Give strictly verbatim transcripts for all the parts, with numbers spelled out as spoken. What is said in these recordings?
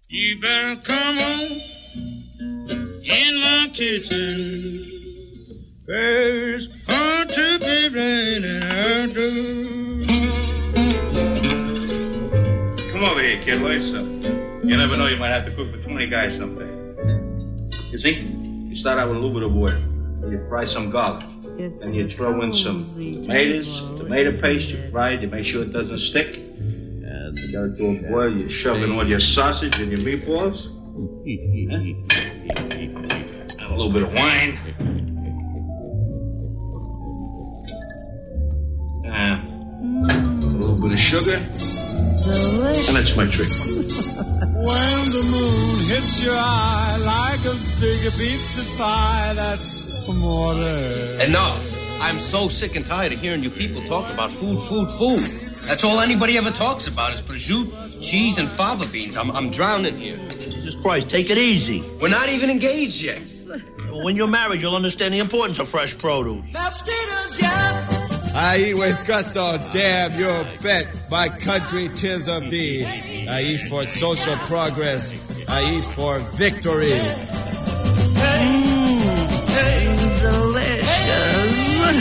You better come on in my kitchen. It's hard to be raining out. Come over here, kid. What's up? You never know, you might have to cook for twenty guys someday. You see, you start out with a little bit of oil. You fry some garlic. It's and you throw in some tomatoes, tomato paste. You fry it. You make sure it doesn't stick. And you got it to a boil. You shove in all your sausage and your meatballs. And a little bit of wine. And a little bit of sugar. Delicious. And that's my trick. When the moon hits your eye like a big pizza pie, that's amore. Enough. I'm so sick and tired of hearing you people talk about food, food, food. That's all anybody ever talks about is prosciutto, cheese, and fava beans. I'm, I'm drowning here. Jesus Christ, take it easy. We're not even engaged yet. When you're married, you'll understand the importance of fresh produce. I eat with gusto, damn your bet. My country, 'tis of thee. I eat for social progress. I eat for victory. Mm, delicious.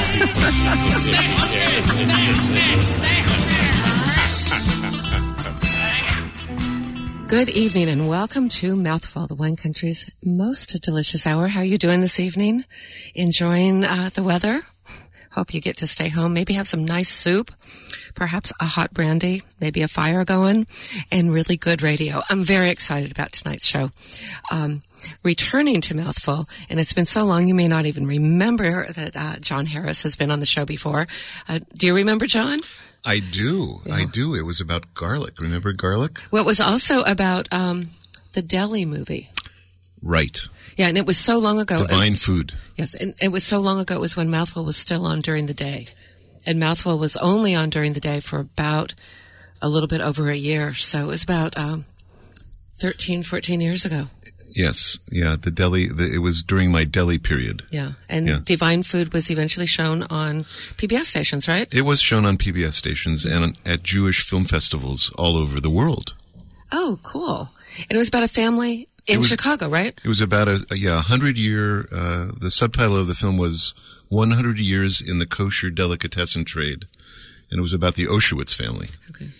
Good evening and welcome to Mouthful, the Wine Country's most delicious hour. How are you doing this evening? Enjoying uh, the weather? Hope you get to stay home, maybe have some nice soup, perhaps a hot brandy, maybe a fire going, and really good radio. I'm very excited about tonight's show. Um, returning to Mouthful, and it's been so long you may not even remember that uh, John Harris has been on the show before. Uh, do you remember John? I do. Yeah. I do. It was about garlic. Remember garlic? Well, it was also about um, the deli movie. Right. Yeah, and it was so long ago. Divine and, Food. Yes, and it was so long ago. It was when Mouthful was still on during the day. And Mouthful was only on during the day for about a little bit over a year. So it was about um, thirteen, fourteen years ago. Yes. Yeah, the deli, the, it was during my deli period. Yeah, and yeah. Divine Food was eventually shown on P B S stations, right? It was shown on P B S stations and at Jewish film festivals all over the world. Oh, cool. And it was about a family in was, Chicago, right? It was about a, a yeah, a hundred year, uh, the subtitle of the film was one hundred years in the Kosher Delicatessen Trade. And it was about the Oshowitz family. Okay.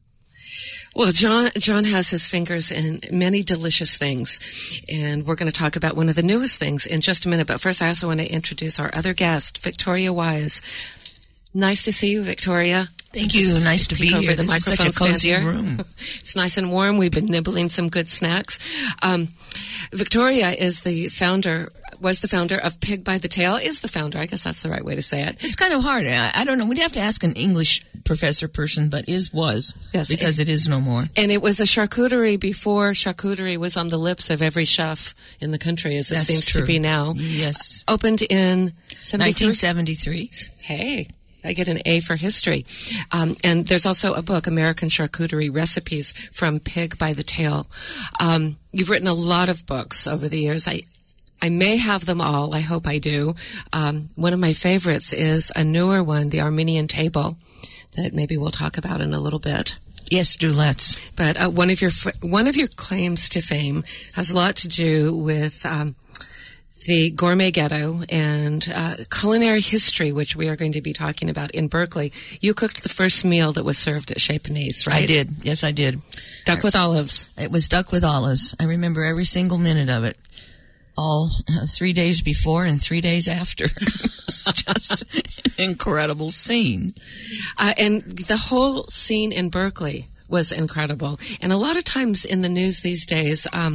Well, John, John has his fingers in many delicious things. And we're going to talk about one of the newest things in just a minute. But first, I also want to introduce our other guest, Victoria Wise. Nice to see you, Victoria. Thank you. Nice to be over here. The this is such a cozy here. room. It's nice and warm. We've been nibbling some good snacks. Um, Victoria is the founder, was the founder of Pig by the Tail, is the founder. I guess that's the right way to say it. It's kind of hard. I, I don't know. We'd have to ask an English professor person, but is was. Yes. Because it, it is no more. And it was a charcuterie before charcuterie was on the lips of every chef in the country, as it That's seems true. to be now. Yes. Opened in nineteen seventy-three. Hey. I get an A for history. Um, and there's also a book, American Charcuterie Recipes from Pig by the Tail. Um, you've written a lot of books over the years. I I may have them all. I hope I do. Um, one of my favorites is a newer one, The Armenian Table, that maybe we'll talk about in a little bit. Yes, do let's. But uh, one of your one of your claims to fame has a lot to do with um, the Gourmet Ghetto and uh, culinary history, which we are going to be talking about in Berkeley. You cooked the first meal that was served at Chez Panisse, right? I did. Yes, I did. Duck with olives. It was duck with olives. I remember every single minute of it. All uh, three days before and three days after. It's just an incredible scene. Uh, and the whole scene in Berkeley was incredible. And a lot of times in the news these days, um,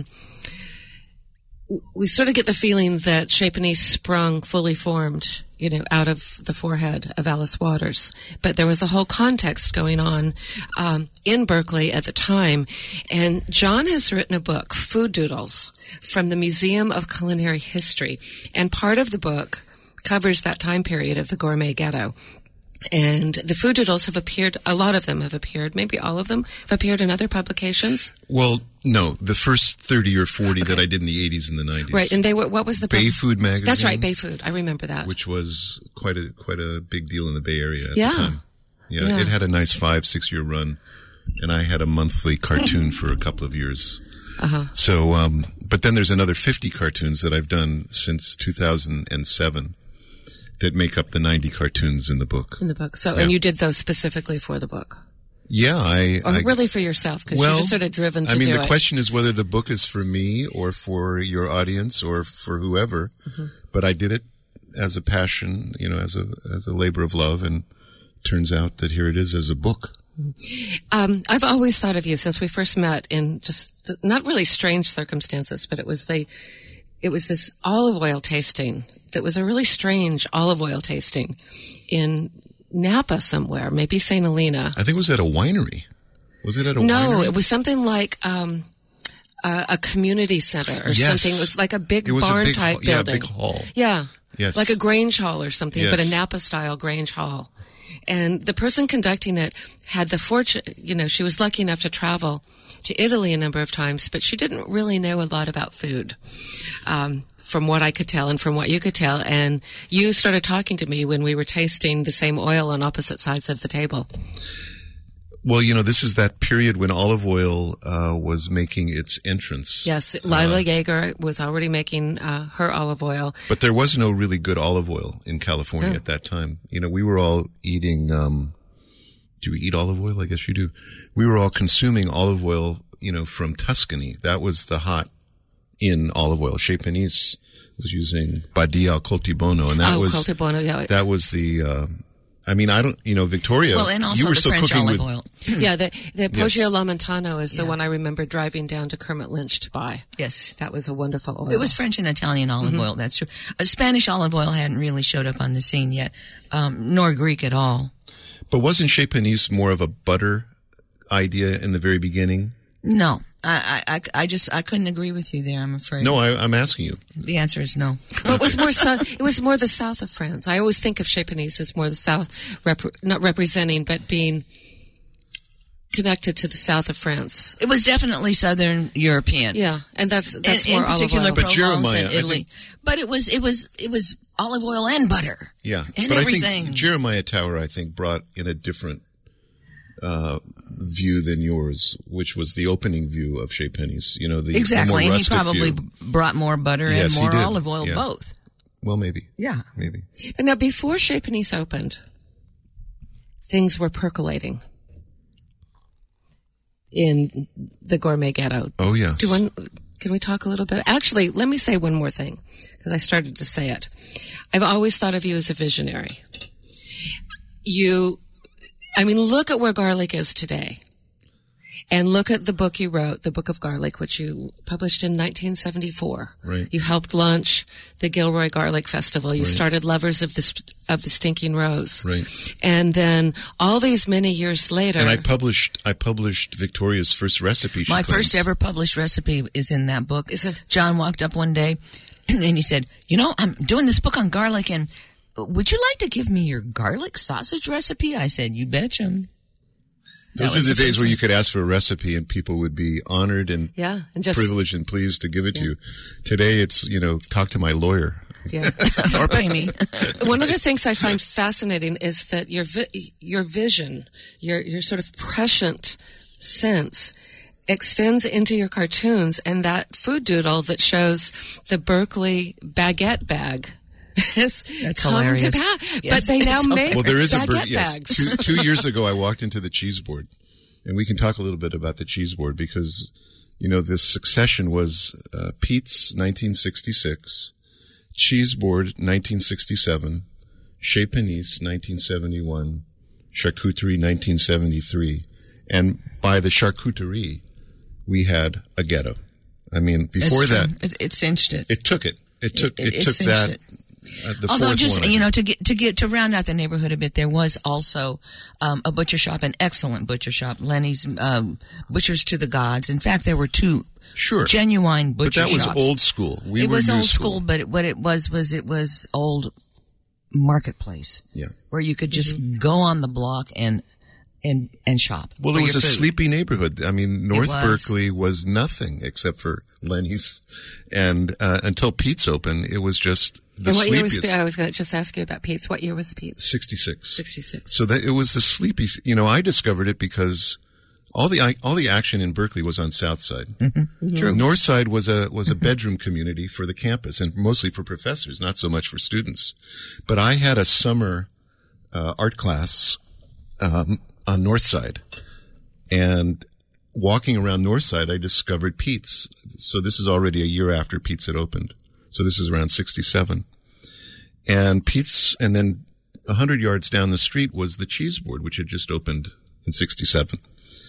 we sort of get the feeling that Chez Panisse sprung fully formed, you know, out of the forehead of Alice Waters. But there was a whole context going on um, in Berkeley at the time. And John has written a book, Food Doodles, from the Museum of Culinary History. And part of the book covers that time period of the Gourmet Ghetto. And the Food Doodles have appeared, a lot of them have appeared, maybe all of them have appeared in other publications. Well, no, the first thirty or forty okay. that I did in the eighties and the nineties. Right, and they were, what was the... Bay Food magazine. That's right, Bay Food, I remember that. Which was quite a quite a big deal in the Bay Area at yeah. the time. Yeah, yeah, it had a nice five, six-year run. and I had a monthly cartoon for a couple of years. Uh-huh. So, um, but then there's another fifty cartoons that I've done since two thousand seven that make up the ninety cartoons in the book. In the book. So, Yeah. and you did those specifically for the book? Yeah, I... Or I really for yourself, because well, you're just sort of driven to I mean, do the it. question is whether the book is for me or for your audience or for whoever. Mm-hmm. But I did it as a passion, you know, as a as a labor of love, and turns out that here it is as a book. Um, I've always thought of you since we first met in just the, not really strange circumstances, but it was the it was this olive oil tasting that was a really strange olive oil tasting in Napa somewhere, maybe Saint Helena. I think it was at a winery. Was it at a no, winery? No, it was something like um, a, a community center or Yes. something. It was like a big It was a barn big type hall- yeah, a building. big hall. Yeah. Yes. Like a Grange Hall or something, but a Yes. Napa style Grange Hall. And the person conducting it had the fortune, you know, she was lucky enough to travel to Italy a number of times, but she didn't really know a lot about food. Um, from what I could tell and from what you could tell. And you started talking to me when we were tasting the same oil on opposite sides of the table. Well, you know, this is that period when olive oil uh, was making its entrance. Yes, Lila Uh, Yeager was already making uh, her olive oil. But there was no really good olive oil in California Oh. at that time. You know, we were all eating, um, do we eat olive oil? I guess you do. We were all consuming olive oil, you know, from Tuscany. That was the hot in olive oil. Chez Panisse was using Badia al Coltibono, and that oh, was, Coltibono, yeah. that was the, uh, I mean, I don't, you know, Victoria, Well, and also you were the still French cooking olive with, oil. yeah, the, the Yes. Poggio Lamentano is the Yeah. one I remember driving down to Kermit Lynch to buy. Yes. That was a wonderful oil. It was French and Italian olive Mm-hmm. oil, that's true. Uh, Spanish olive oil hadn't really showed up on the scene yet, um, nor Greek at all. but wasn't Chez Panisse more of a butter idea in the very beginning? No. I, I, I just, I couldn't agree with you there, I'm afraid. No, I, I'm asking you. The answer is no. Well, it was more so, it was more the south of France. I always think of Chez Panisse as more the south, rep, not representing, but being connected to the south of France. It was definitely Southern European. Yeah, and that's that's in, more in particular olive oil. But Provence Jeremiah, and I Italy. think- But it was, it was, it was olive oil and butter. Yeah. And but everything. I think Jeremiah Tower, I think, brought in a different uh, view than yours, which was the opening view of Chez Panisse. You know, the, the Exactly, more and he rustic probably view. brought more butter Yes, and he more did. olive oil, Yeah. both. Well, maybe. Yeah. Maybe. But now, before Chez Panisse opened, things were percolating in the gourmet ghetto. Oh, yes. Do one, can we talk a little bit? Actually, let me say one more thing, because I started to say it. I've always thought of you as a visionary. You, I mean, look at where garlic is today. And look at the book you wrote, The Book of Garlic, which you published in nineteen seventy-four. Right. You helped launch the Gilroy Garlic Festival. You Right. started Lovers of the Sp- of the Stinking Rose. Right. And then all these many years later, And I published, I published Victoria's first recipe. she My claims. first ever published recipe is in that book. Is it? John walked up one day and he said, you know, I'm doing this book on garlic and would you like to give me your garlic sausage recipe? I said, you betcha. That Those was are the the days first where one. you could ask for a recipe and people would be honored and yeah, and just privileged and pleased to give it to you. Today it's, you know, talk to my lawyer. yeah. Or pay me. One of the things I find fascinating is that your vi- your vision, your your sort of prescient sense extends into your cartoons, and that food doodle that shows the Berkeley baguette bag has That's come hilarious. to pass. Yes, but they now it's make Well, there is a baguette bird. Yes, bags. two, two years ago, I walked into the cheese board, and we can talk a little bit about the cheese board because, you know, this succession was uh, Pete's nineteen sixty-six, Cheese Board nineteen sixty-seven, Chez Panisse nineteen seventy-one, Charcuterie nineteen seventy-three, and by the charcuterie, we had a ghetto. I mean, before It's true. that, it, it cinched it. it took it. It took it, It- it took cinched that. it. Uh, the Although fourth just, one, I you think. know, to get, to get, to round out the neighborhood a bit, there was also, um, a butcher shop, an excellent butcher shop, Lenny's, um, Butchers to the Gods. In fact, there were two Sure. genuine But butcher that was shops. old school. We it were was new old school, but it, what it was was it was old marketplace Yeah. where you could just go on the block and and and shop. Well, for it was your a food. sleepy neighborhood. I mean, North was. Berkeley was nothing except for Lenny's, and uh, until Pete's opened, it was just the And what year was sleepiest. I was going to just ask you about Pete's. What year was Pete's? Sixty-six. sixty-six. So that it was the sleepy. You know, I discovered it because all the all the action in Berkeley was on South Side. Mm-hmm. Mm-hmm. True. North Side was a was a bedroom community for the campus, and mostly for professors, not so much for students. But I had a summer uh, art class um, on North Side, and walking around North Side, I discovered Pete's. So this is already a year after Pete's had opened. So this is around sixty-seven, and Pete's, and then a hundred yards down the street was the Cheese Board, which had just opened in sixty-seven.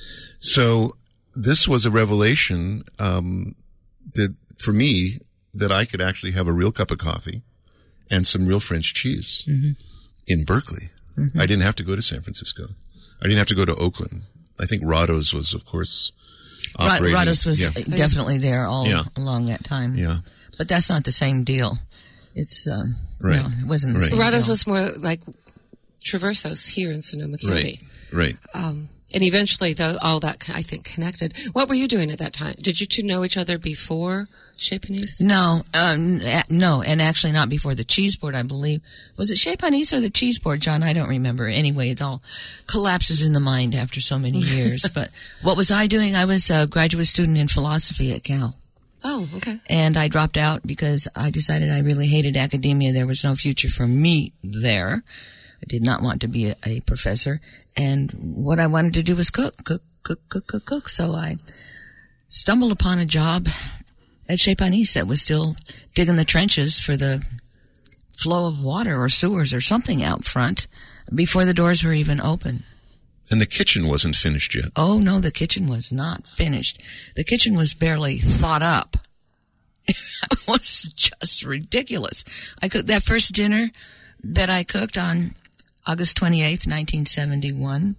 So this was a revelation um, that for me that I could actually have a real cup of coffee and some real French cheese mm-hmm. in Berkeley. Mm-hmm. I didn't have to go to San Francisco. I didn't have to go to Oakland. I think Rados was, of course, operating. Rados was yeah. definitely there all yeah. along that time. Yeah, but that's not the same deal. It's uh, right. No, it wasn't the right. same Rados deal. was more like Traversos here in Sonoma County. Right. Right. Um, And eventually, though, all that, I think, connected. What were you doing at that time? Did you two know each other before Chez Panisse? No, um, no, and actually not before the Cheese Board, I believe. Was it Chez Panisse or the Cheese Board, John? I don't remember. Anyway, it all collapses in the mind after so many years. But what was I doing? I was a graduate student in philosophy at Cal. Oh, okay. And I dropped out because I decided I really hated academia. There was no future for me there. I did not want to be a, a professor, and what I wanted to do was cook, cook, cook, cook, cook, cook. So I stumbled upon a job at Chez Panisse that was still digging the trenches for the flow of water or sewers or something out front before the doors were even open. And the kitchen wasn't finished yet. Oh, no, the kitchen was not finished. The kitchen was barely thought up. It was just ridiculous. I cooked that first dinner that I cooked on August twenty-eighth, nineteen seventy-one,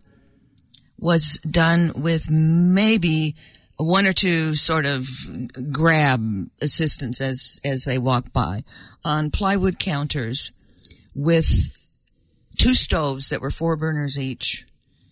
was done with maybe one or two sort of grab assistants as, as they walk by on plywood counters with two stoves that were four burners each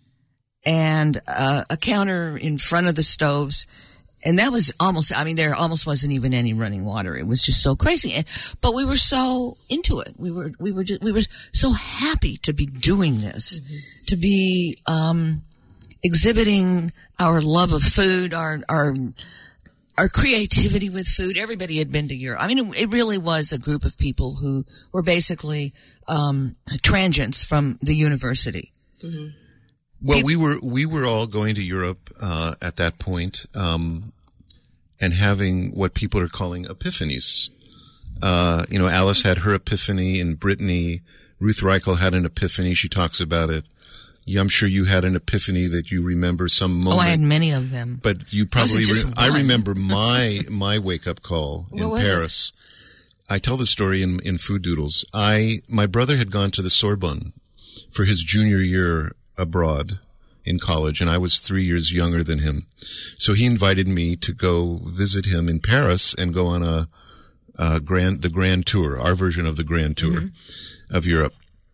and uh, a counter in front of the stoves. And that was almost, I mean, there almost wasn't even any running water. It was just so crazy. And, but we were so into it. We were, we were just, we were so happy to be doing this, mm-hmm. to be, um, exhibiting our love of food, our, our, our creativity with food. Everybody had been to Europe. I mean, it, it really was a group of people who were basically, um, transients from the university. Mm-hmm. Well, we were we were all going to Europe uh, at that point, um, and having what people are calling epiphanies. Uh, you know, Alice had her epiphany in Brittany. Ruth Reichel had an epiphany. She talks about it. I'm sure you had an epiphany that you remember some moment. Oh, I had many of them. But you probably, just re- I one. remember my my wake up call in Paris. It? I tell the story in in Food Doodles. I my brother had gone to the Sorbonne for his junior year abroad in college, and I was three years younger than him. So he invited me to go visit him in Paris and go on a, a grand, the Grand Tour, our version of the Grand Tour mm-hmm. of Europe.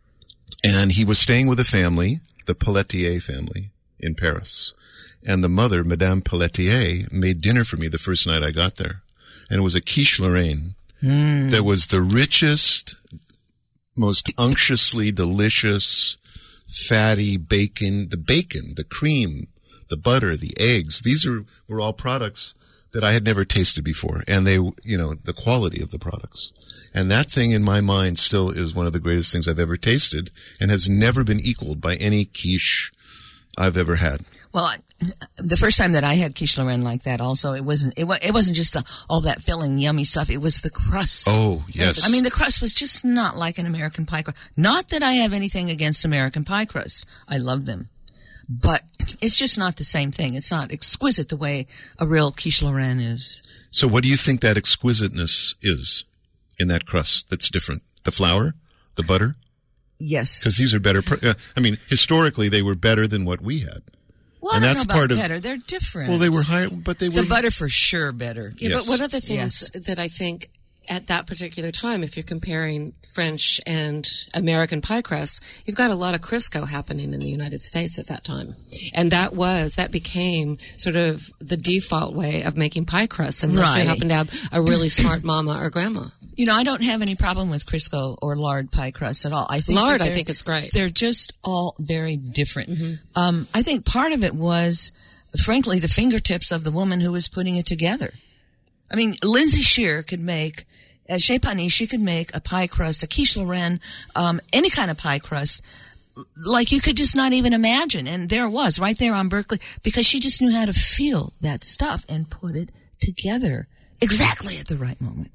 And he was staying with a family, the Pelletier family in Paris. And the mother, Madame Pelletier, made dinner for me the first night I got there. And it was a quiche Lorraine. Mm. That was the richest, most unctuously delicious, fatty bacon, the bacon, the cream, the butter, the eggs. These are, were all products that I had never tasted before. And they, you know, the quality of the products. And that thing in my mind still is one of the greatest things I've ever tasted and has never been equaled by any quiche I've ever had. Well, I, the first time that I had quiche Lorraine like that also, it wasn't, it, it wasn't just the, all that filling, yummy stuff. It was the crust. Oh, yes. I mean, the crust was just not like an American pie crust. Not that I have anything against American pie crust. I love them. But it's just not the same thing. It's not exquisite the way a real quiche Lorraine is. So what do you think that exquisiteness is in that crust that's different? The flour? The butter? Yes. Because these are better. Pr- uh, I mean, historically, they were better than what we had. Well, and I don't that's know about part of, better. They're different. Well, they were higher, but they were. The butter for sure better. Yeah, yes. but one of the things Yes. that I think at that particular time, if you're comparing French and American pie crusts, you've got a lot of Crisco happening in the United States at that time. And that was, that became sort of the default way of making pie crusts unless Right. you happen to have a really smart mama or grandma. You know, I don't have any problem with Crisco or lard pie crust at all. I think Lard, that I they're- think, is great. They're just all very different. Mm-hmm. Um, I think part of it was frankly, the fingertips of the woman who was putting it together. I mean, Lindsay Shear could make, at Chez Panisse, she could make a pie crust, a quiche Lorraine, um, any kind of pie crust, like you could just not even imagine. And there it was, right there on Berkeley, because she just knew how to feel that stuff and put it together exactly at the right moment.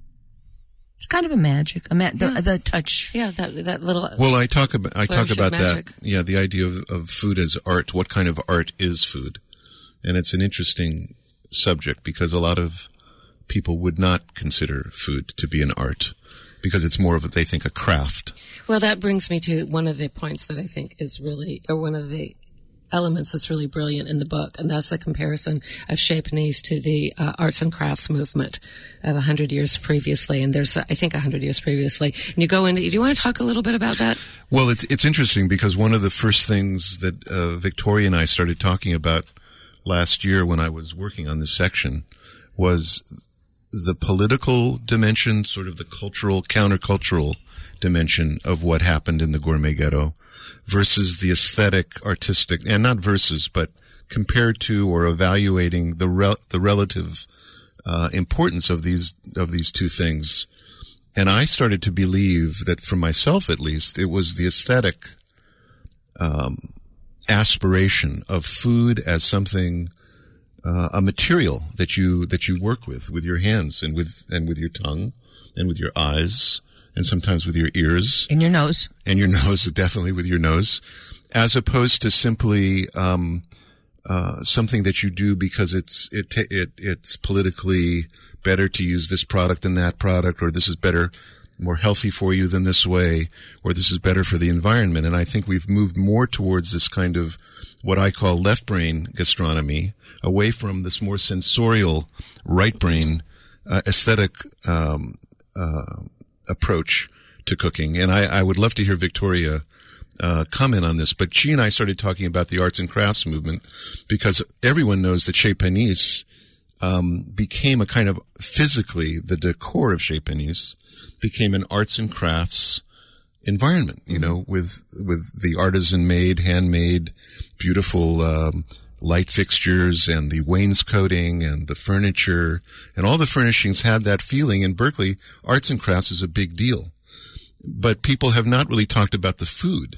It's kind of a magic, a ma- the, yeah. the touch. Yeah, that that little. Well, I talk about I talk about magic. that. Yeah, the idea of, of food as art. What kind of art is food? And it's an interesting subject because a lot of people would not consider food to be an art because it's more of a, they think a craft. Well, that brings me to one of the points that I think is really, or one of the elements that's really brilliant in the book, and that's the comparison of Chez Panisse to the uh, arts and crafts movement of a hundred years previously. And there's, I think, a hundred years previously. And you go into, do you want to talk a little bit about that? Well, it's it's interesting because one of the first things that uh, Victoria and I started talking about last year when I was working on this section was the political dimension, sort of the cultural, countercultural dimension of what happened in the gourmet ghetto versus the aesthetic, artistic, and not versus, but compared to or evaluating the rel- the relative uh, importance of these of these two things. And I started to believe that, for myself at least, it was the aesthetic um, aspiration of food as something, uh, a material that you that you work with with your hands and with and with your tongue and with your eyes and sometimes with your ears and your nose and your nose, definitely with your nose, as opposed to simply um, uh, something that you do because it's it it it's politically better to use this product than that product, or this is better, more healthy for you than this way, or this is better for the environment. And I think we've moved more towards this kind of what I call left brain gastronomy, away from this more sensorial right brain uh, aesthetic um, uh, approach to cooking. And I, I would love to hear Victoria uh, comment on this. But she and I started talking about the arts and crafts movement because everyone knows that Chez Panisse um, became a kind of physically, the decor of Chez Panisse became an arts and crafts environment, you know, with with the artisan-made, handmade, beautiful um, light fixtures and the wainscoting and the furniture and all the furnishings had that feeling. In Berkeley, arts and crafts is a big deal, but people have not really talked about the food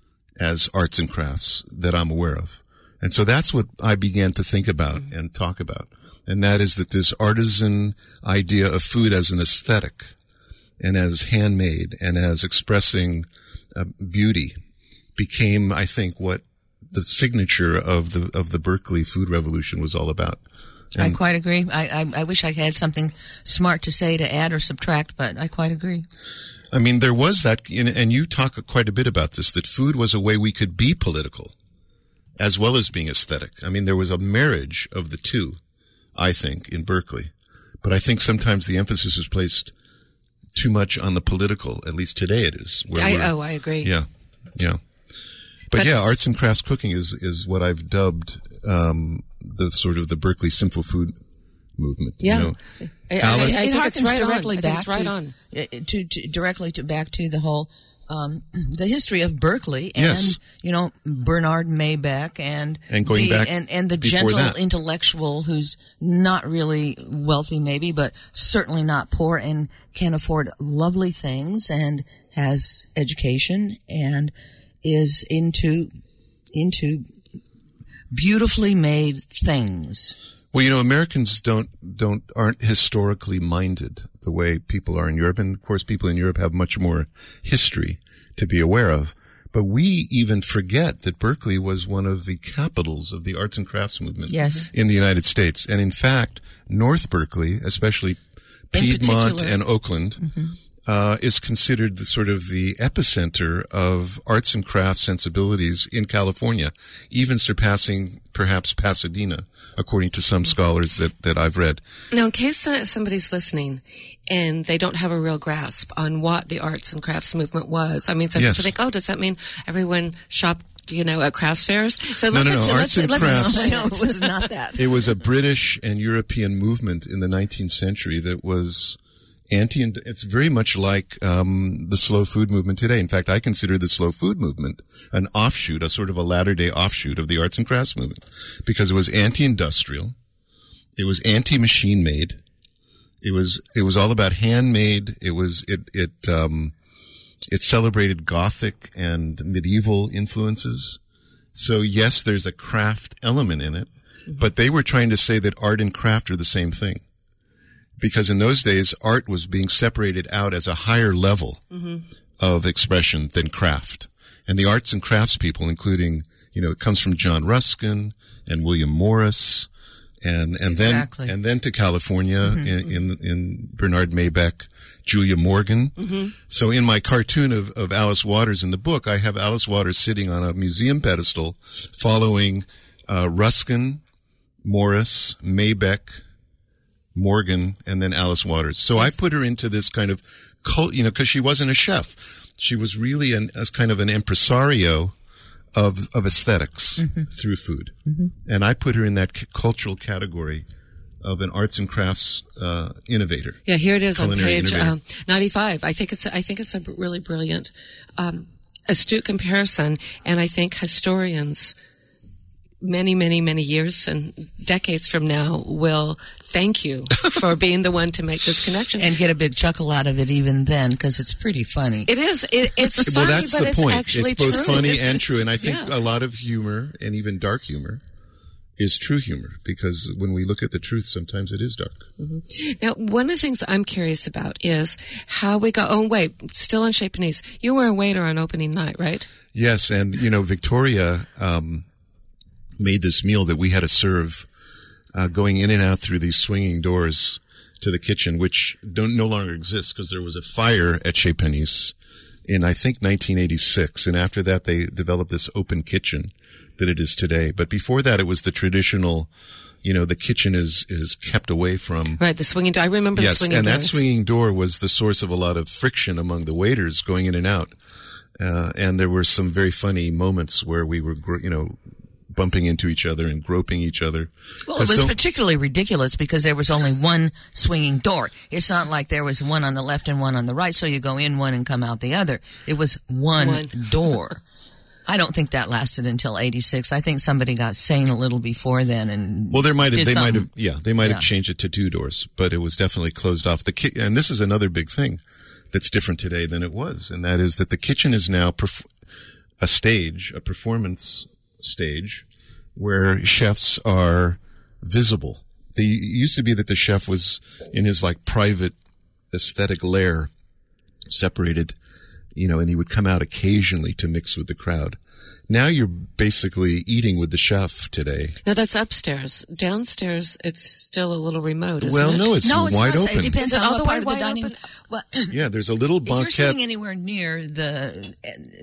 as arts and crafts that I'm aware of. And so that's what I began to think about and talk about, and that is that this artisan idea of food as an aesthetic and as handmade and as expressing uh, beauty became, I think, what the signature of the of the Berkeley food revolution was all about. And I quite agree. I, I I wish I had something smart to say to add or subtract, but I quite agree. I mean, there was that, and you talk quite a bit about this, that food was a way we could be political as well as being aesthetic. I mean, there was a marriage of the two, I think, in Berkeley. But I think sometimes the emphasis is placed too much on the political, at least today it is. Where I, oh, I agree. Yeah, yeah. But, But yeah, arts and crafts cooking is, is what I've dubbed um, the sort of the Berkeley simple food movement. Yeah. You know? I, I, Alan? I, I it think it's harkens right directly on. I think back it's right to, on. To, to directly to back to the whole um, the history of Berkeley and Yes. you know Bernard Maybeck and And going the, back and and the before gentle that. intellectual who's not really wealthy maybe, but certainly not poor and can afford lovely things and has education and is into into beautifully made things. Well, you know, Americans don't don't aren't historically minded the way people are in Europe, and of course, people in Europe have much more history to be aware of. But we even forget that Berkeley was one of the capitals of the arts and crafts movement Yes. in the United States, and in fact, North Berkeley, especially Piedmont particular. and Oakland, Mm-hmm. uh, is considered the sort of the epicenter of arts and crafts sensibilities in California, even surpassing perhaps Pasadena, according to some scholars that, that I've read. Now, in case uh, somebody's listening and they don't have a real grasp on what the arts and crafts movement was, I mean, some Yes. people think, oh, does that mean everyone shopped, you know, at crafts fairs? So No, let's, no, no, let's, arts and let's, crafts. No, it was not that. It was a British and European movement in the nineteenth century that was anti, it's very much like um, the slow food movement today. In fact, I consider the slow food movement an offshoot, a sort of a latter-day offshoot of the arts and crafts movement, because it was anti-industrial, it was anti-machine made, it was it was all about handmade. It was it it um, it celebrated Gothic and medieval influences. So yes, there's a craft element in it, mm-hmm. but they were trying to say that art and craft are the same thing. Because in those days, art was being separated out as a higher level mm-hmm. of expression than craft. And the arts and crafts people, including, you know, it comes from John Ruskin and William Morris, and and exactly. then and then to California mm-hmm. in, in in Bernard Maybeck, Julia Morgan. Mm-hmm. So in my cartoon of, of Alice Waters in the book, I have Alice Waters sitting on a museum pedestal, following uh, Ruskin, Morris, Maybeck, Morgan, and then Alice Waters. So yes. I put her into this kind of cult, you know, because she wasn't a chef. She was really an, as kind of an impresario of of aesthetics mm-hmm. through food. Mm-hmm. And I put her in that c- cultural category of an arts and crafts uh, innovator. Yeah, here it is on page um, ninety-five. I think it's I think it's a really brilliant, um, astute comparison, and I think historians many, many, many years and decades from now will thank you for being the one to make this connection. And get a big chuckle out of it even then, because it's pretty funny. It is. It, it's funny, well, that's but the it's point. actually It's both true. funny and true. And I think yeah. a lot of humor, and even dark humor, is true humor. Because when we look at the truth, sometimes it is dark. Mm-hmm. Now, one of the things I'm curious about is how we go, oh, wait, still on Chez Panisse. You were a waiter on opening night, right? Yes, and, you know, Victoria um made this meal that we had to serve uh, going in and out through these swinging doors to the kitchen, which don't no longer exist because there was a fire at Chez Panisse in, I think, nineteen eighty-six. And after that, they developed this open kitchen that it is today. But before that, it was the traditional, you know, the kitchen is is kept away from. Right, the swinging door. I remember yes, the swinging and doors. that swinging door was the source of a lot of friction among the waiters going in and out. Uh, and there were some very funny moments where we were, you know, bumping into each other and groping each other. Well, it was so, particularly ridiculous because there was only one swinging door. It's not like there was one on the left and one on the right, so you go in one and come out the other. It was one, one. door. I don't think that lasted until eighty-six. I think somebody got sane a little before then and well, there might have, did they something. might have, yeah, they might yeah. have changed it to two doors, but it was definitely closed off. The ki- and this is another big thing that's different today than it was, and that is that the kitchen is now perf- a stage, a performance stage, where chefs are visible. They, it used to be that the chef was in his like private aesthetic lair, separated, you know, and he would come out occasionally to mix with the crowd. Now you're basically eating with the chef today. No, that's upstairs. Downstairs, it's still a little remote, isn't well, it? no, it's no, it's wide not. open. It depends is it on all what the part way of the wide dining. open? Well, yeah, there's a little if you're banquette. sitting anywhere near the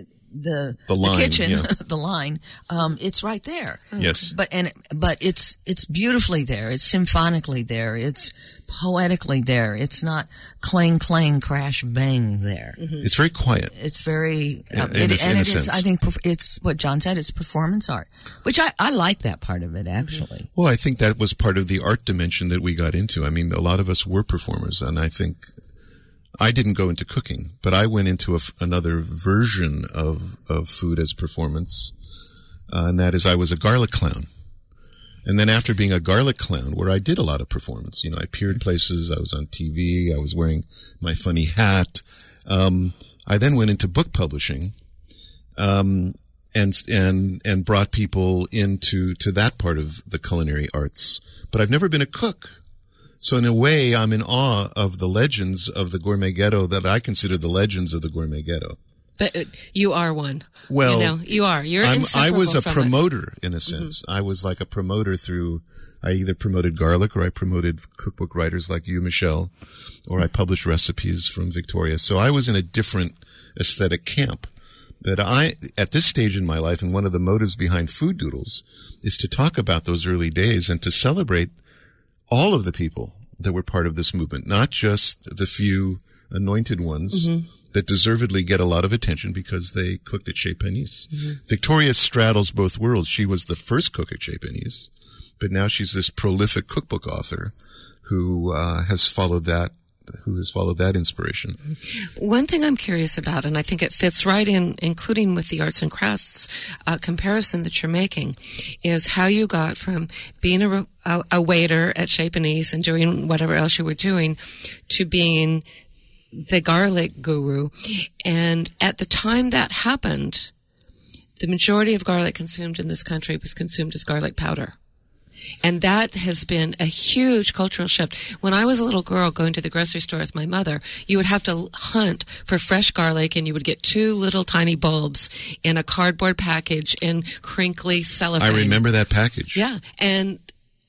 the The line, kitchen, yeah. the line, um, it's right there. Yes. But and but it's it's beautifully there. It's symphonically there. It's poetically there. It's not clang clang crash bang there. Mm-hmm. It's very quiet. It's very Yeah, um, in it, a- and in a it is. sense. I think perf- it's what John said. It's performance art, which I I like that part of it actually. Well, I think that was part of the art dimension that we got into. I mean, a lot of us were performers, and I think I didn't go into cooking, but I went into a f another version of, of food as performance, uh, and that is I was a garlic clown. And then after being a garlic clown, where I did a lot of performance, you know, I appeared places, I was on T V, I was wearing my funny hat. Um, I then went into book publishing, um, and, and, and brought people into, to that part of the culinary arts. But I've never been a cook. So in a way, I'm in awe of the legends of the gourmet ghetto that I consider the legends of the gourmet ghetto. But uh, you are one. Well, you know, you are. You're I'm, I inseparable was a from promoter in a sense. Mm-hmm. I was like a promoter through, I either promoted garlic or I promoted cookbook writers like you, Michelle, or I published recipes from Victoria. So I was in a different aesthetic camp. But I, at this stage in my life, and one of the motives behind Food Doodles is to talk about those early days and to celebrate all of the people that were part of this movement, not just the few anointed ones mm-hmm. that deservedly get a lot of attention because they cooked at Chez Panisse. Mm-hmm. Victoria straddles both worlds. She was the first cook at Chez Panisse, but now she's this prolific cookbook author who uh, has followed that who has followed that inspiration. One thing I'm curious about, and I think it fits right in, including with the arts and crafts uh, comparison that you're making, is how you got from being a, a, a waiter at Chez Panisse and doing whatever else you were doing to being the garlic guru. And at the time that happened, the majority of garlic consumed in this country was consumed as garlic powder. And that has been a huge cultural shift. When I was a little girl going to the grocery store with my mother, you would have to hunt for fresh garlic, and you would get two little tiny bulbs in a cardboard package in crinkly cellophane. I remember that package. Yeah. And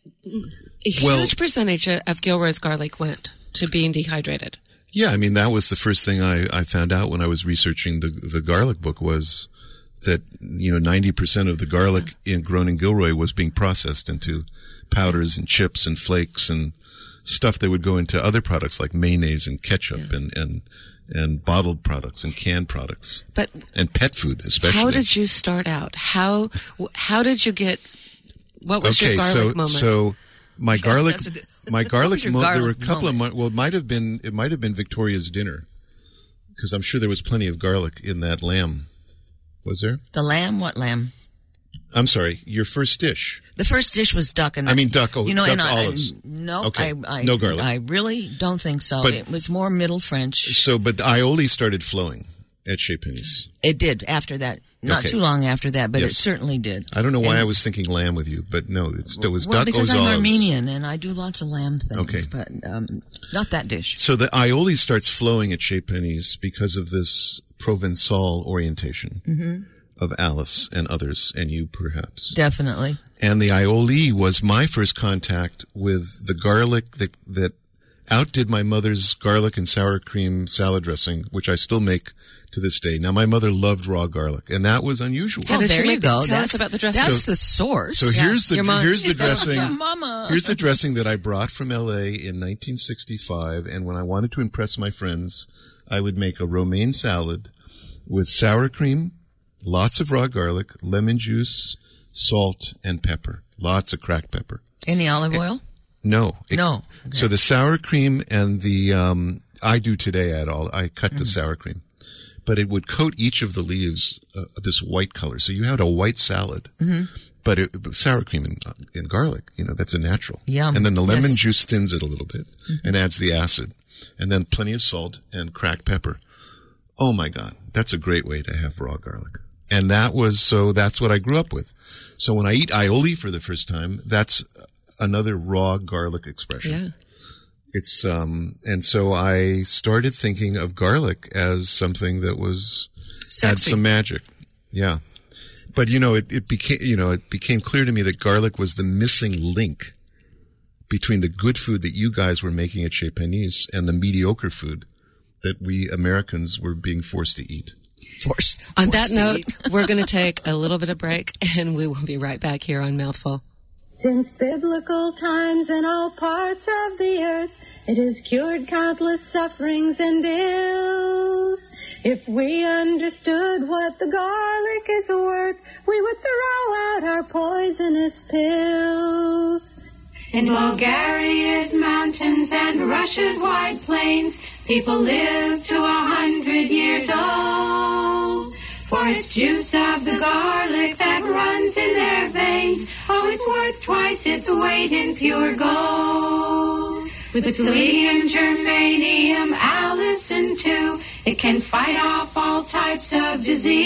a huge Well- percentage of Gilroy's garlic went to being dehydrated. Yeah, I mean, that was the first thing I, I found out when I was researching the the garlic book was that, you know, ninety percent of the garlic in, grown in Gilroy was being processed into powders and chips and flakes and stuff that would go into other products like mayonnaise and ketchup yeah. and, and, and bottled products and canned products. But and pet food, especially. How did you start out? How, how did you get, what was okay, your garlic so, moment? So my Yeah, garlic, that's a good- my garlic, your mo- there were a garlic couple moment? of, mo- well, it might have been, it might have been Victoria's dinner because I'm sure there was plenty of garlic in that lamb. Was there? The lamb? What lamb? I'm sorry, your first dish. The first dish was duck and I mean duck. Oh, you know, duck and I, olives. no, Okay, I, I, no garlic. I really don't think so. But- it was more Middle French. So, but the aioli started flowing at Chez Panisse. It did after that. Not Okay. too long after that, but Yes. it certainly did. I don't know why And- I was thinking lamb with you, but no, it's, it was well, duck because aux I'm olives. Armenian and I do lots of lamb things, Okay. but um, not that dish. So the aioli starts flowing at Chez Panisse because of this Provençal orientation Mm-hmm. of Alice and others, and you perhaps. Definitely. And the aioli was my first contact with the garlic that, that outdid my mother's garlic and sour cream salad dressing, which I still make to this day. Now, my mother loved raw garlic, and that was unusual. How Oh, did there she you make go. the- tell That's, us about the dressing. that's So- the source. So Yeah, here's the your mom- here's the dressing. Mama. Here's the dressing that I brought from L A in nineteen sixty-five, and when I wanted to impress my friends, I would make a romaine salad with sour cream, lots of raw garlic, lemon juice, salt, and pepper. Lots of cracked pepper. Any olive oil? No. It- No. So the sour cream and the, um, I do today at all, I cut the sour cream. But it would coat each of the leaves uh, this white color. So you had a white salad. Mm-hmm. But it, but sour cream and, and garlic, you know, that's a natural. Yum. And then the lemon Yes. juice thins it a little bit mm-hmm. and adds the acid. And then plenty of salt and cracked pepper. Oh my God. That's a great way to have raw garlic. And that was, so that's what I grew up with. So when I eat aioli for the first time, that's another raw garlic expression. Yeah. It's, um, and so I started thinking of garlic as something that was, had Sexy. some magic. Yeah. But you know, it, it became, you know, it became clear to me that garlic was the missing link between the good food that you guys were making at Chez Panisse and the mediocre food that we Americans were being forced to eat. Forced. On that forced to note, eat. we're going to take a little bit of break, and we will be right back here on Mouthful. Since biblical times in all parts of the earth, it has cured countless sufferings and ills. If we understood what the garlic is worth, we would throw out our poisonous pills. In Bulgaria's mountains and Russia's wide plains, people live to a hundred years old. For its juice of the garlic that runs in their veins, oh, it's worth twice its weight in pure gold. With selenium, germanium, allicin too, it can fight off all types of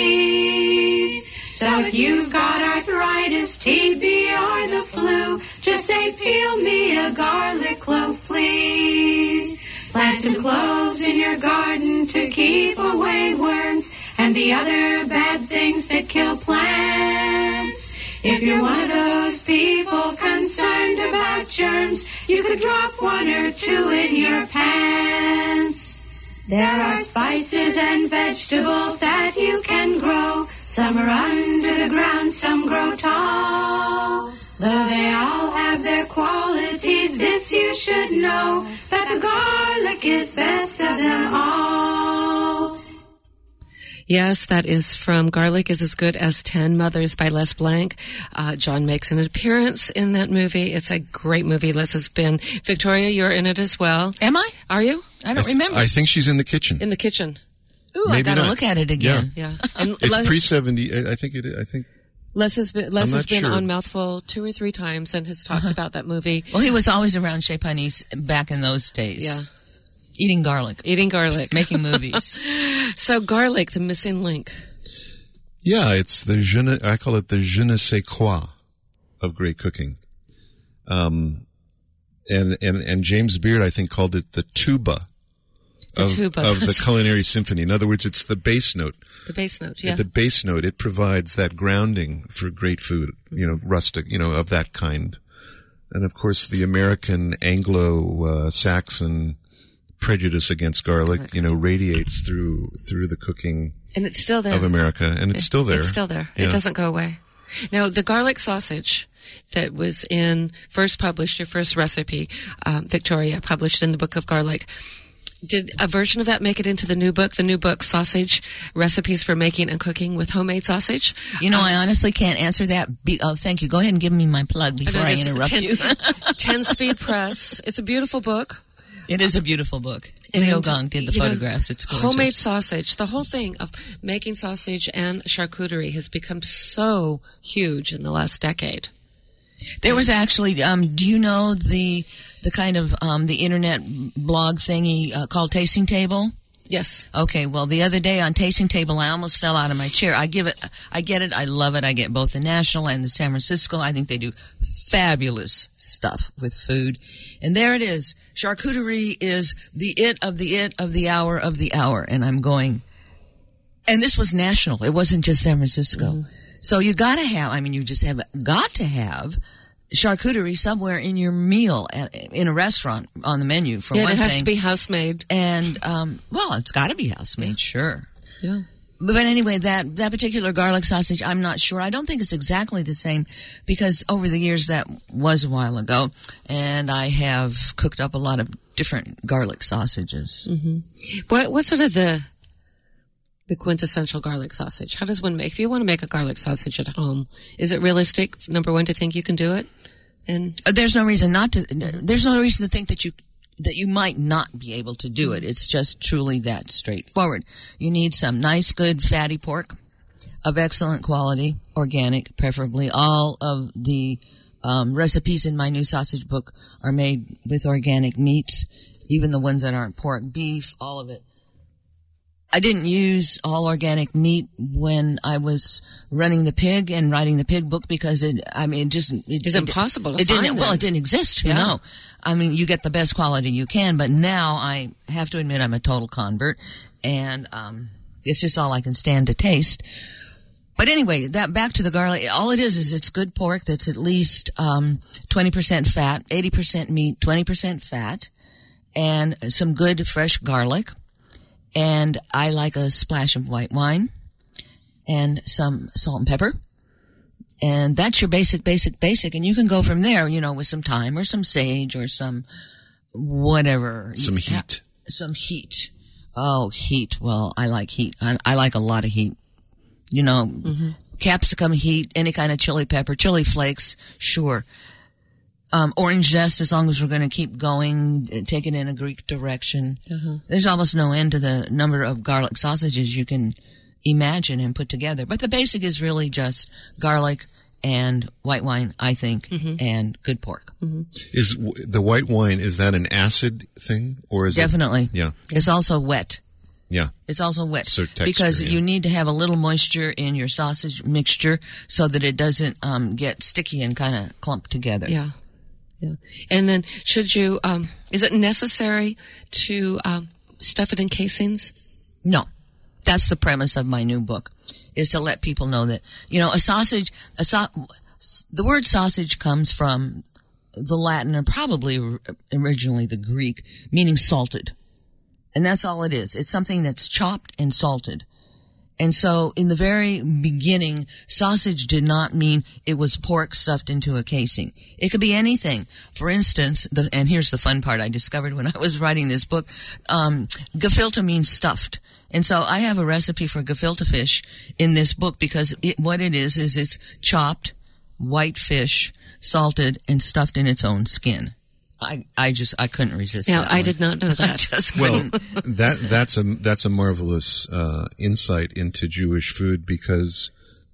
disease. So if you've got arthritis, T B, or the flu, just say, peel me a garlic clove, please. Plant some cloves in your garden to keep away worms and the other bad things that kill plants. If you're one of those people concerned about germs, you could drop one or two in your pants. There are spices and vegetables that you can grow. Some are under the ground, some grow tall. Though they all have their qualities, this you should know, that the garlic is best of them all. Yes, that is from Garlic is as Good as Ten Mothers by Les Blanc. Uh, John makes an appearance in that movie. It's a great movie. Les has been. Victoria, you're in it as well. Am I? Are you? I don't I th- remember. I think she's in the kitchen. In the kitchen. Ooh, Maybe I got to not. look at it again. Yeah. And It's Les, pre seventy. I think it. I think. Les has been, Les I'm has not been sure. on Mouthful two or three times and has talked about that movie. Well, he was always around Chez Panisse back in those days. Yeah. Eating garlic. Eating garlic. Making movies. So Garlic, the missing link. Yeah, it's the je ne, I call it the je ne sais quoi of great cooking. Um, and, and, and James Beard, I think, called it the tuba, The of, tuba. of the culinary symphony. In other words, it's the bass note. The bass note, yeah. The bass note, it provides that grounding for great food, you know, rustic, you know, of that kind. And of course, the American Anglo-Saxon prejudice against garlic, you know, radiates through, through the cooking And it's still there. of America, and it's still there. It's still there. Yeah. It doesn't go away. Now, the garlic sausage that was in, first published, your first recipe, um, Victoria, published in the Book of Garlic, did a version of that make it into the new book, the new book, Sausage, Recipes for Making and Cooking with Homemade Sausage? You know, Um, I honestly can't answer that. Be- oh, thank you. Go ahead and give me my plug before I, it is interrupt ten, you. ten Speed Press. It's a beautiful book. It is a beautiful book. And, Leo Gong did the you know, photographs. It's gorgeous. Homemade sausage. The whole thing of making sausage and charcuterie has become so huge in the last decade. There was actually, um, do you know the the kind of um, the internet blog thingy uh, called Tasting Table? Yes. Okay, well, the other day on Tasting Table, I almost fell out of my chair. I give it, I get it, I love it. I get both the National and the San Francisco. I think they do fabulous stuff with food. And there it is. Charcuterie is the it of the it of the hour of the hour. And I'm going, and this was national. It wasn't just San Francisco. Mm-hmm. So you gotta have, I mean, you just have got to have charcuterie somewhere in your meal at, in a restaurant on the menu for yeah, one it has thing. to be house made. And, um, well, it's got to be house made, sure. Yeah. But anyway, that, that particular garlic sausage, I'm not sure. I don't think it's exactly the same because over the years that was a while ago, and I have cooked up a lot of different garlic sausages. Mm-hmm. What, what's sort of the the quintessential garlic sausage? How does one make? If you want to make a garlic sausage at home, is it realistic? Number one, to think you can do it. And there's no reason not to. There's no reason to think that you that you might not be able to do it. It's just truly that straightforward. You need some nice, good, fatty pork of excellent quality, organic, preferably. All of the um, recipes in my new sausage book are made with organic meats, even the ones that aren't pork, beef, all of it. I didn't use all organic meat when I was running the pig and writing the pig book because it, I mean, it just, it, it's it, impossible to it find didn't, them. well, it didn't exist, you yeah. know. I mean, you get the best quality you can, but now I have to admit I'm a total convert and, um, it's just all I can stand to taste. But anyway, that back to the garlic, all it is is it's good pork that's at least, um, twenty percent fat, eighty percent meat, twenty percent fat, and some good fresh garlic. And I like a splash of white wine and some salt and pepper. And that's your basic, basic, basic. And you can go from there, you know, with some thyme or some sage or some whatever. Some heat. Some heat. Oh, heat. Well, I like heat. I, I like a lot of heat. You know, mm-hmm. capsicum heat, any kind of chili pepper, chili flakes, sure. Um, orange zest, as long as we're going to keep going, take it in a Greek direction. Uh-huh. There's almost no end to the number of garlic sausages you can imagine and put together. But the basic is really just garlic and white wine, I think, mm-hmm. and good pork. Mm-hmm. Is w- the white wine, is that an acid thing? Or is Definitely. It, yeah. It's also wet. Yeah. It's also wet. So texture, because yeah. you need to have a little moisture in your sausage mixture so that it doesn't um, get sticky and kind of clump together. Yeah. Yeah. And then should you, um, is it necessary to um, stuff it in casings? No. That's the premise of my new book, is to let people know that, you know, a sausage, a so- the word sausage comes from the Latin or probably originally the Greek, meaning salted. And that's all it is. It's something that's chopped and salted. And so in the very beginning, sausage did not mean it was pork stuffed into a casing. It could be anything. For instance, the, and here's the fun part I discovered when I was writing this book, um, gefilte means stuffed. And so I have a recipe for gefilte fish in this book because it, what it is, is it's chopped white fish, salted, and stuffed in its own skin. I, I just I couldn't resist. Yeah, that I one. did not know that. I just Well, couldn't. that that's a that's a marvelous uh, insight into Jewish food, because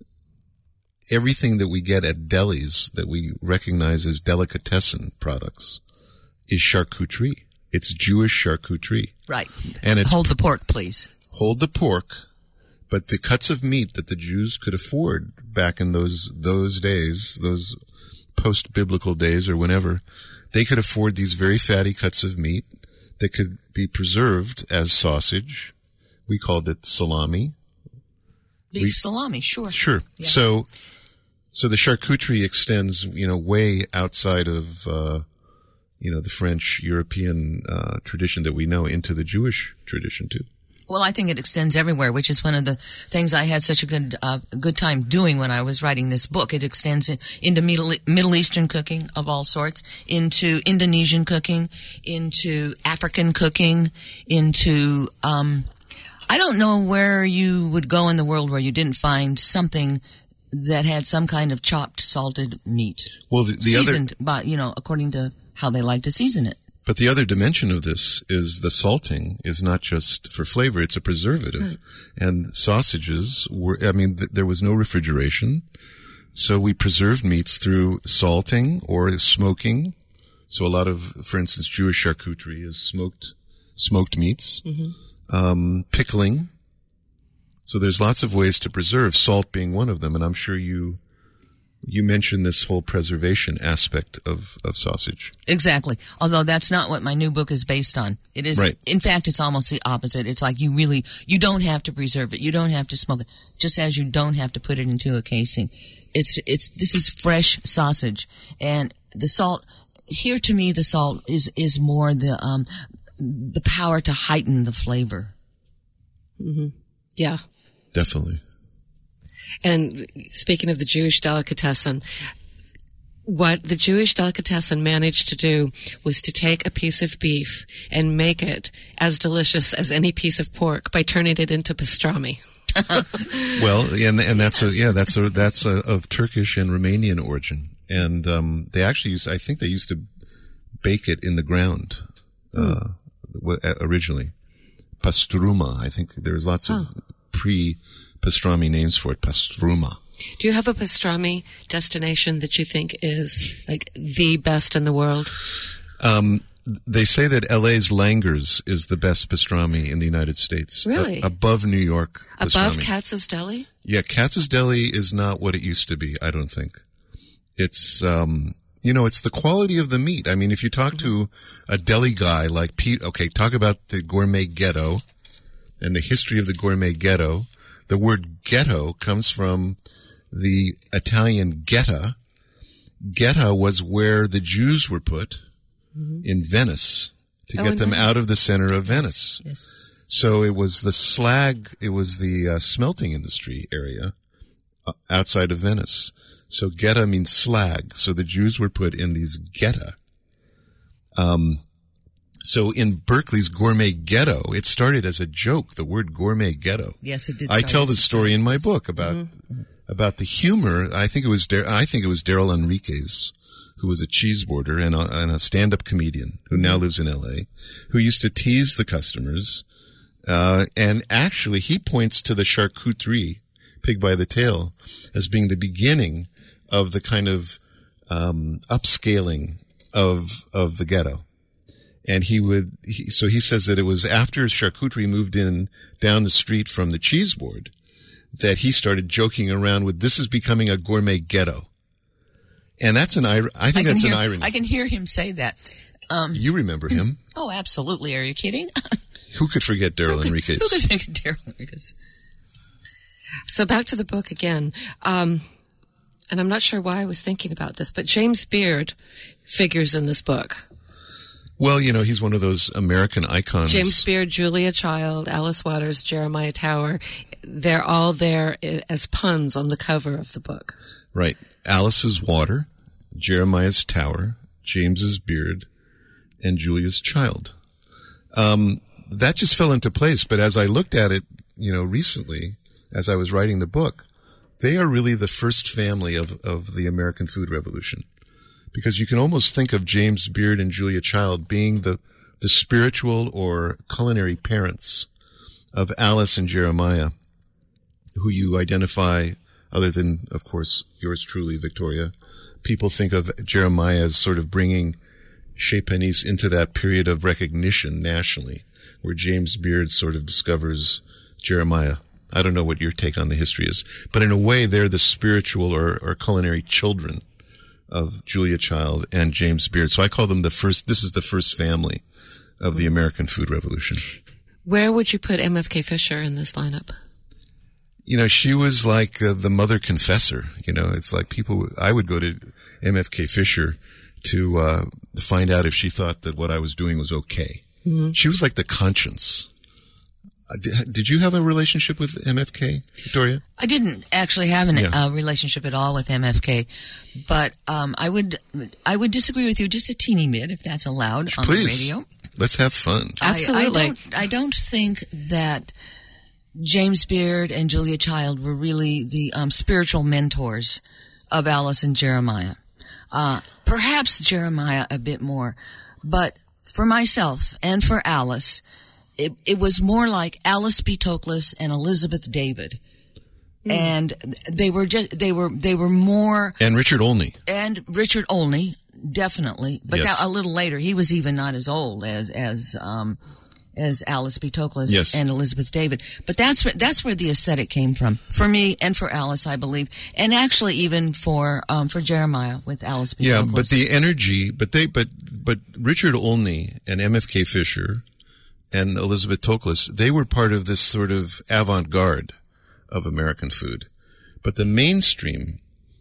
everything that we get at delis that we recognize as delicatessen products is charcuterie. It's Jewish charcuterie. Right. And it's hold the pork, please. Hold the pork, but the cuts of meat that the Jews could afford back in those those days, those post-biblical days or whenever, they could afford these very fatty cuts of meat that could be preserved as sausage. We called it salami. Beef we, salami, sure. Sure. Yeah. So, so the charcuterie extends, you know, way outside of, uh, you know, the French European uh, tradition that we know into the Jewish tradition too. Well, I think it extends everywhere, which is one of the things I had such a good uh, good time doing when I was writing this book. It extends in, into Middle, Middle Eastern cooking of all sorts, into Indonesian cooking, into African cooking, into um, I don't know where you would go in the world where you didn't find something that had some kind of chopped, salted meat. Well, the, the seasoned other, by, you know, according to how they like to season it. But the other dimension of this is the salting is not just for flavor, it's a preservative. Right. And sausages were, I mean, th- there was no refrigeration. So we preserved meats through salting or smoking. So a lot of, for instance, Jewish charcuterie is smoked, smoked meats, mm-hmm. um, pickling. So there's lots of ways to preserve, salt being one of them. And I'm sure you, You mentioned this whole preservation aspect of, of sausage. Exactly. Although that's not what my new book is based on. It is, right. In fact, it's almost the opposite. It's like you really, you don't have to preserve it. You don't have to smoke it. Just as you don't have to put it into a casing. It's, it's, this is fresh sausage. And the salt, here to me, the salt is, is more the, um, the power to heighten the flavor. Mm-hmm. Yeah. Definitely. And speaking of the Jewish delicatessen, what the Jewish delicatessen managed to do was to take a piece of beef and make it as delicious as any piece of pork by turning it into pastrami. Well, and and that's a yeah that's a that's a, of Turkish and Romanian origin, and um, they actually used, I think they used to bake it in the ground uh, mm. originally. Pastruma, I think there's lots of oh. pre. pastrami names for it, pastruma. Do you have a pastrami destination that you think is like the best in the world? Um, they say that L A's Langer's is the best pastrami in the United States. Really? A- above New York pastrami. Above Katz's Deli? Yeah, Katz's Deli is not what it used to be, I don't think. It's, um, you know, it's the quality of the meat. I mean, if you talk mm-hmm. to a deli guy like Pete, okay, talk about the gourmet ghetto and the history of the gourmet ghetto. The word ghetto comes from the Italian getta. Getta was where the Jews were put mm-hmm. in Venice to oh, get them Venice. Out of the center of Venice. Yes. So it was the slag, it was the uh, smelting industry area uh, outside of Venice. So getta means slag. So the Jews were put in these getta. Um, So in Berkeley's Gourmet Ghetto, it started as a joke, the word gourmet ghetto. Yes, it did. I tell the story in my book about mm-hmm. about the humor. I think it was Dar- I think it was Daryl Enriquez, who was a cheeseboarder and a, and a stand-up comedian who now lives in L A, who used to tease the customers. Uh, and actually, he points to the charcuterie, pig by the tail, as being the beginning of the kind of um, upscaling of of the ghetto. And he would, he, so he says that it was after charcuterie moved in down the street from the cheese board that he started joking around with, this is becoming a gourmet ghetto. And that's an, I think I that's hear, an irony. I can hear him say that. Um, you remember him? Oh, absolutely. Are you kidding? Who could forget Daryl Enriquez? Who could forget Daryl Enriquez? So back to the book again. Um, and I'm not sure why I was thinking about this, but James Beard figures in this book. Well, you know, he's one of those American icons. James Beard, Julia Child, Alice Waters, Jeremiah Tower. They're all there as puns on the cover of the book. Right. Alice's Water, Jeremiah's Tower, James's Beard, and Julia's Child. Um, that just fell into place. But as I looked at it, you know, recently, as I was writing the book, they are really the first family of, of the American food revolution. Because you can almost think of James Beard and Julia Child being the, the spiritual or culinary parents of Alice and Jeremiah, who you identify, other than, of course, yours truly, Victoria. People think of Jeremiah as sort of bringing Chez Panisse into that period of recognition nationally, where James Beard sort of discovers Jeremiah. I don't know what your take on the history is, but in a way, they're the spiritual or, or culinary children of Julia Child and James Beard. So I call them the first, this is the first family of the American food revolution. Where would you put M F K Fisher in this lineup? You know, she was like uh, the mother confessor. You know, it's like people, I would go to M F K Fisher to uh, find out if she thought that what I was doing was okay. Mm-hmm. She was like the conscience. Uh, did, did you have a relationship with M F K, Victoria? I didn't actually have a Yeah. uh, relationship at all with M F K, but um, I would I would disagree with you just a teeny bit, if that's allowed on Please. the radio. Let's have fun. Absolutely. I, I don't I don't think that James Beard and Julia Child were really the um, spiritual mentors of Alice and Jeremiah. Uh, perhaps Jeremiah a bit more, but for myself and for Alice, it, it was more like Alice B. Toklas and Elizabeth David. Mm. And they were just, they were, they were more. And Richard Olney. And Richard Olney, definitely. But Yes. that, a little later, he was even not as old as, as, um, as Alice B. Toklas Yes. and Elizabeth David. But that's where, that's where the aesthetic came from. For me and for Alice, I believe. And actually even for, um, for Jeremiah with Alice B. Yeah, Toklas. but the energy, but they, but, but Richard Olney and M F K Fisher and Elizabeth Toklas, they were part of this sort of avant-garde of American food. But the mainstream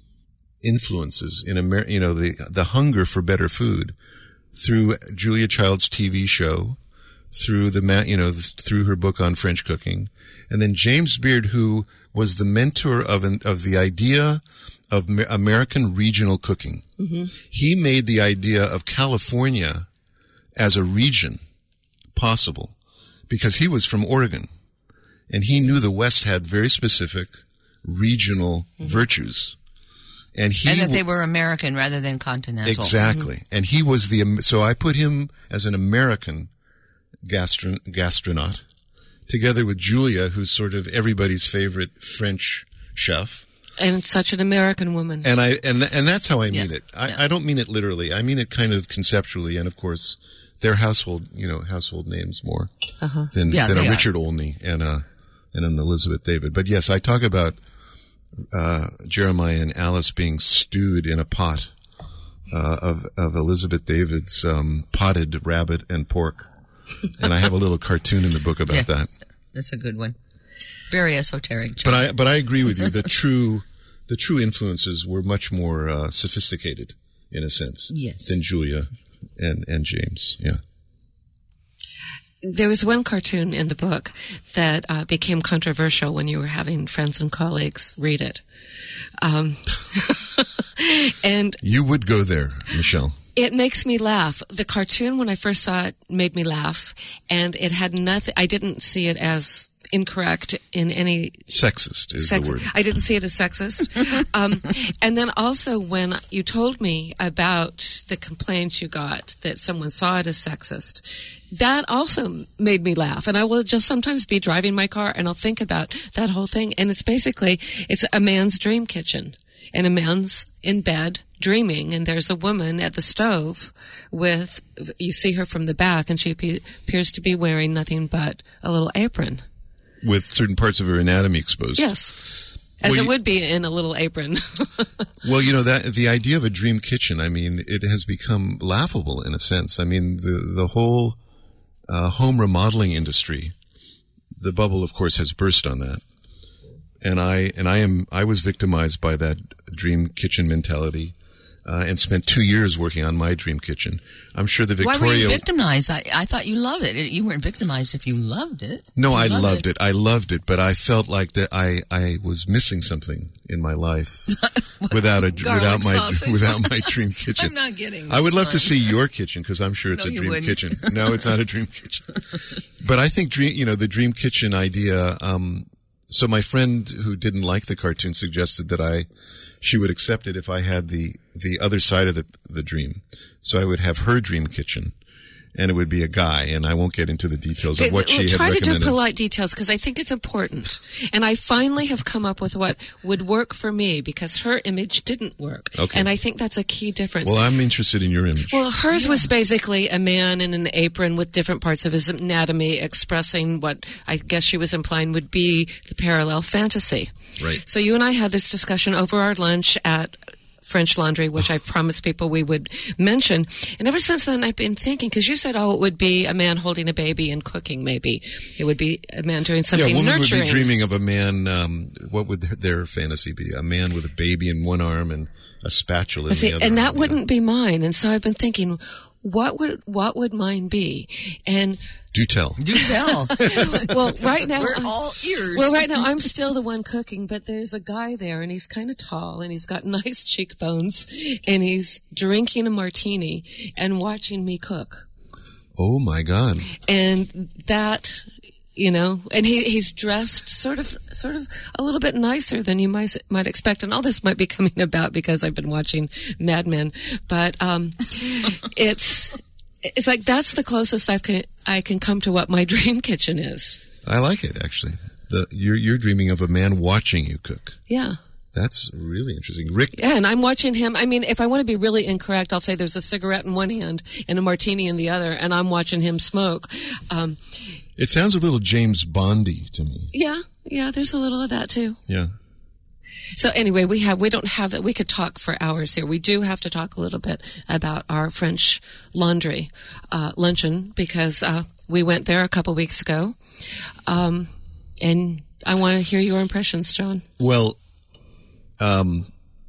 influences in Amer, you know, the, the hunger for better food through Julia Child's T V show, through the, ma- you know, through her book on French cooking. And then James Beard, who was the mentor of, an, of the idea of American regional cooking. Mm-hmm. He made the idea of California as a region possible because he was from Oregon and he knew the West had very specific regional mm-hmm. virtues. And he and that they were American rather than continental. Exactly. Mm-hmm. And he was the, so I put him as an American gastron, gastronaut together with Julia, who's sort of everybody's favorite French chef. And such an American woman. And I, and, and that's how I Yeah. mean it. I, Yeah. I don't mean it literally. I mean it kind of conceptually. And of course, they're household, you know, household names more Uh-huh. than, Yeah, than a they are. Richard Olney and a, and an Elizabeth David. But yes, I talk about, uh, Jeremiah and Alice being stewed in a pot, uh, of, of Elizabeth David's, um, potted rabbit and pork. And I have a little cartoon in the book about Yeah. that. That's a good one. Very esoteric. But I, but I agree with you. The true, the true influences were much more uh, sophisticated, in a sense, Yes. than Julia and and James. Yeah. There was one cartoon in the book that uh, became controversial when you were having friends and colleagues read it. Um, and You would go there, Michelle. it makes me laugh. The cartoon, when I first saw it, made me laugh, and it had nothing, I didn't see it as incorrect in any Sexist is sex- the word. I didn't see it as sexist. um, and then also when you told me about the complaint you got that someone saw it as sexist, that also made me laugh. And I will just sometimes be driving my car and I'll think about that whole thing. And it's basically, it's a man's dream kitchen and a man's in bed dreaming. And there's a woman at the stove with, you see her from the back and she appe- appears to be wearing nothing but a little apron. With certain parts of her anatomy exposed. Yes. As Well, it you- would be in a little apron. Well, you know, that the idea of a dream kitchen, I mean, it has become laughable in a sense. I mean, the, the whole uh, home remodeling industry, the bubble, of course, has burst on that. And I, and I am, I was victimized by that dream kitchen mentality. uh, and spent two years working on my dream kitchen. I'm sure the Victoria... Why were you victimized? I, I thought you loved it. You weren't victimized if you loved it. No, you I loved, loved it. it. I loved it, but I felt like that I, I was missing something in my life without a without my sausage. without my dream kitchen. I'm not getting this I would love one. to see your kitchen because I'm sure it's No, a you dream wouldn't. kitchen. No, it's not a dream kitchen. But I think dream, you know, the dream kitchen idea. Um, so my friend who didn't like the cartoon suggested that I, she would accept it if I had the the other side of the the dream. So I would have her dream kitchen. And it would be a guy, and I won't get into the details of what well, she had try recommended. Try to do polite details because I think it's important. And I finally have come up with what would work for me because her image didn't work. Okay. And I think that's a key difference. Well, I'm interested in your image. Well, hers was basically a man in an apron with different parts of his anatomy expressing what I guess she was implying would be the parallel fantasy. Right. So you and I had this discussion over our lunch at French Laundry, which I've promised people we would mention. And ever since then, I've been thinking, because you said, oh, it would be a man holding a baby and cooking, maybe. It would be a man doing something yeah, a woman nurturing. would be dreaming of a man, um, what would their, their fantasy be? A man with a baby in one arm and a spatula in See, the other and that arm. wouldn't be mine. And so I've been thinking, what would what would mine be? And Do tell. Do tell. well, right now We're I'm, all ears. Well, right now I'm still the one cooking, but there's a guy there, and he's kind of tall, and he's got nice cheekbones, and he's drinking a martini and watching me cook. Oh my God! And that, you know, and he he's dressed sort of sort of a little bit nicer than you might might expect, and all this might be coming about because I've been watching Mad Men, but um, it's. It's like that's the closest I can I can come to what my dream kitchen is. I like it actually. The you're you're dreaming of a man watching you cook. Yeah. That's really interesting. Rick. Yeah, and I'm watching him. I mean, if I want to be really incorrect, I'll say there's a cigarette in one hand and a martini in the other, and I'm watching him smoke. Um, it sounds a little James Bondy to me. Yeah, yeah, there's a little of that too. Yeah. So anyway, we have we don't have that. We could talk for hours here. We do have to talk a little bit about our French Laundry uh, luncheon because uh, we went there a couple weeks ago, um, and I want to hear your impressions, John. Well, um,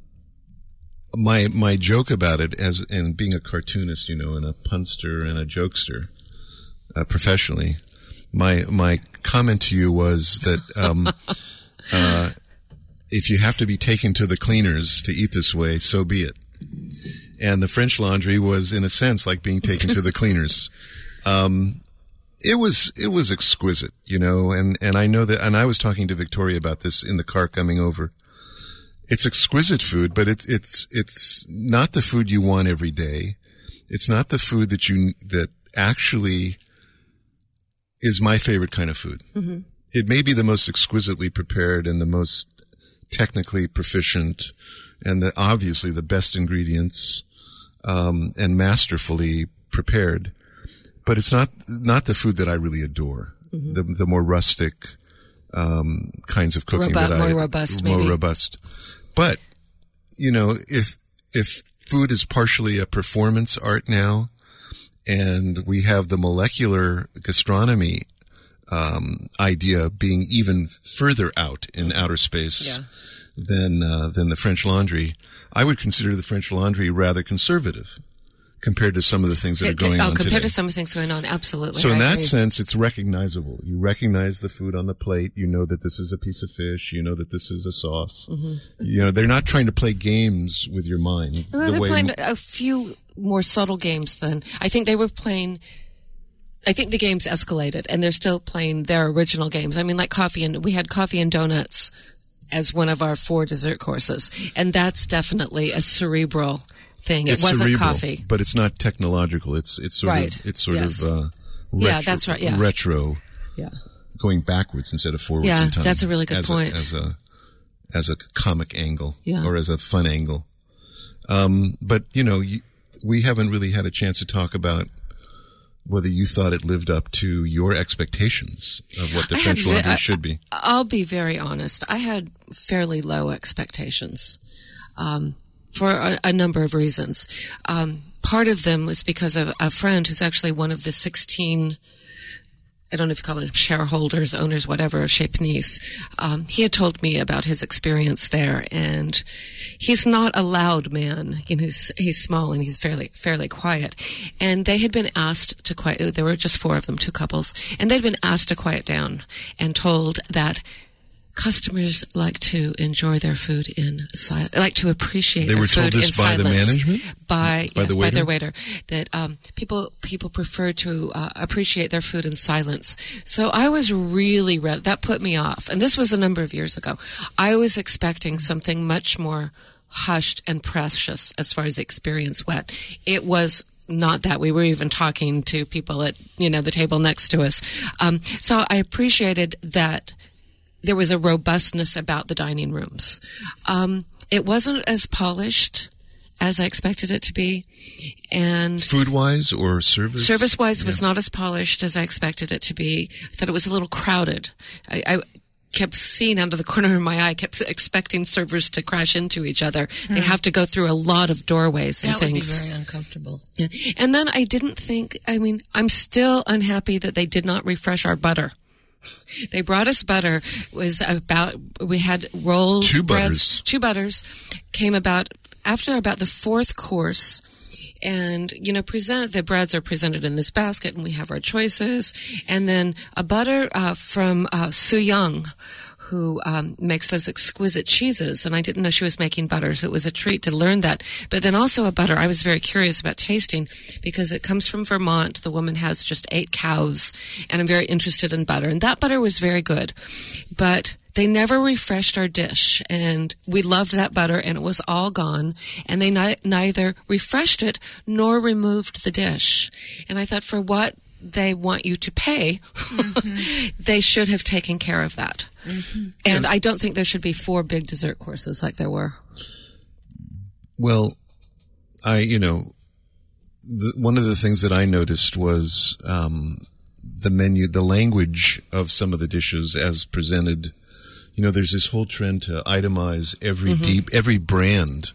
my my joke about it, as and being a cartoonist, you know, and a punster and a jokester, uh, professionally, my my comment to you was that. Um, uh, If you have to be taken to the cleaners to eat this way, so be it. And the French Laundry was, in a sense, like being taken to the cleaners. Um, it was, it was exquisite, you know, and, and I know that, and I was talking to Victoria about this in the car coming over. It's exquisite food, but it's, it's, it's not the food you want every day. It's not the food that you, that actually is my favorite kind of food. Mm-hmm. It may be the most exquisitely prepared and the most technically proficient and the, obviously the best ingredients, um, and masterfully prepared. But it's not, not the food that I really adore. Mm-hmm. The, the more rustic, um, kinds of cooking Robu- that more I, robust, more maybe. robust. But, you know, if, if food is partially a performance art now and we have the molecular gastronomy Um, idea being even further out in outer space yeah. than uh, than the French Laundry, I would consider the French Laundry rather conservative compared to some of the things that are going oh, on compared today. to some of the things going on, absolutely. So in I that agree. sense, it's recognizable. You recognize the food on the plate. You know that this is a piece of fish. You know that this is a sauce. Mm-hmm. You know, they're not trying to play games with your mind. Well, the they're way playing a few more subtle games than I think they were playing. I think the games escalated, and they're still playing their original games. I mean, like coffee, and we had coffee and donuts as one of our four dessert courses, and that's definitely a cerebral thing. It's it wasn't cerebral, coffee, but it's not technological. It's it's sort right. of it's sort yes. of uh, retro, yeah, that's right. Yeah, retro. Yeah, going backwards instead of forwards. Yeah, in time. that's a really good as point. A, as a as a comic angle, yeah. or as a fun angle. Um, but you know, you, we haven't really had a chance to talk about whether you thought it lived up to your expectations of what the I French had, Laundry I, should be. I'll be very honest. I had fairly low expectations um, for a, a number of reasons. Um, part of them was because of a friend who's actually one of the sixteen I don't know if you call them shareholders, owners, whatever, of Chez Panisse. Um, he had told me about his experience there, and he's not a loud man. You know, he's, he's small and he's fairly fairly quiet. And they had been asked to quiet. There were just four of them, two couples, and they'd been asked to quiet down and told that customers like to enjoy their food in silence, like to appreciate they their were food told this in by silence. the management? By, by, yes, the by waiter? their waiter. That um, people people prefer to uh, appreciate their food in silence. So I was really, re- that put me off. And this was a number of years ago. I was expecting something much more hushed and precious as far as the experience went. It was not that. We were even talking to people at, you know, the table next to us. Um, so I appreciated that there was a robustness about the dining rooms. Um, it wasn't as polished as I expected it to be. And food-wise or service? Service-wise yeah. was not as polished as I expected it to be. I thought it was a little crowded. I, I kept seeing out of the corner of my eye, kept expecting servers to crash into each other. Hmm. They have to go through a lot of doorways and that things. That would be very uncomfortable. Yeah. And then I didn't think, I mean, I'm still unhappy that they did not refresh our butter. They brought us butter. It was about, we had rolls, two breads, butters. two butters, came about after about the fourth course. And, you know, present, the breads are presented in this basket and we have our choices. And then a butter, uh, from, uh, Su Young, who um, makes those exquisite cheeses, and I didn't know she was making butters. It was a treat to learn that. But then also a butter I was very curious about tasting because it comes from Vermont. The woman has just eight cows, and I'm very interested in butter. And that butter was very good. But they never refreshed our dish, and we loved that butter, and it was all gone. And they ni- neither refreshed it nor removed the dish. And I thought, for what they want you to pay, mm-hmm. they should have taken care of that. Mm-hmm. And yeah. I don't think there should be four big dessert courses like there were. Well, I, you know, the, one of the things that I noticed was um, the menu, the language of some of the dishes as presented. You know, there's this whole trend to itemize every mm-hmm. deep, every brand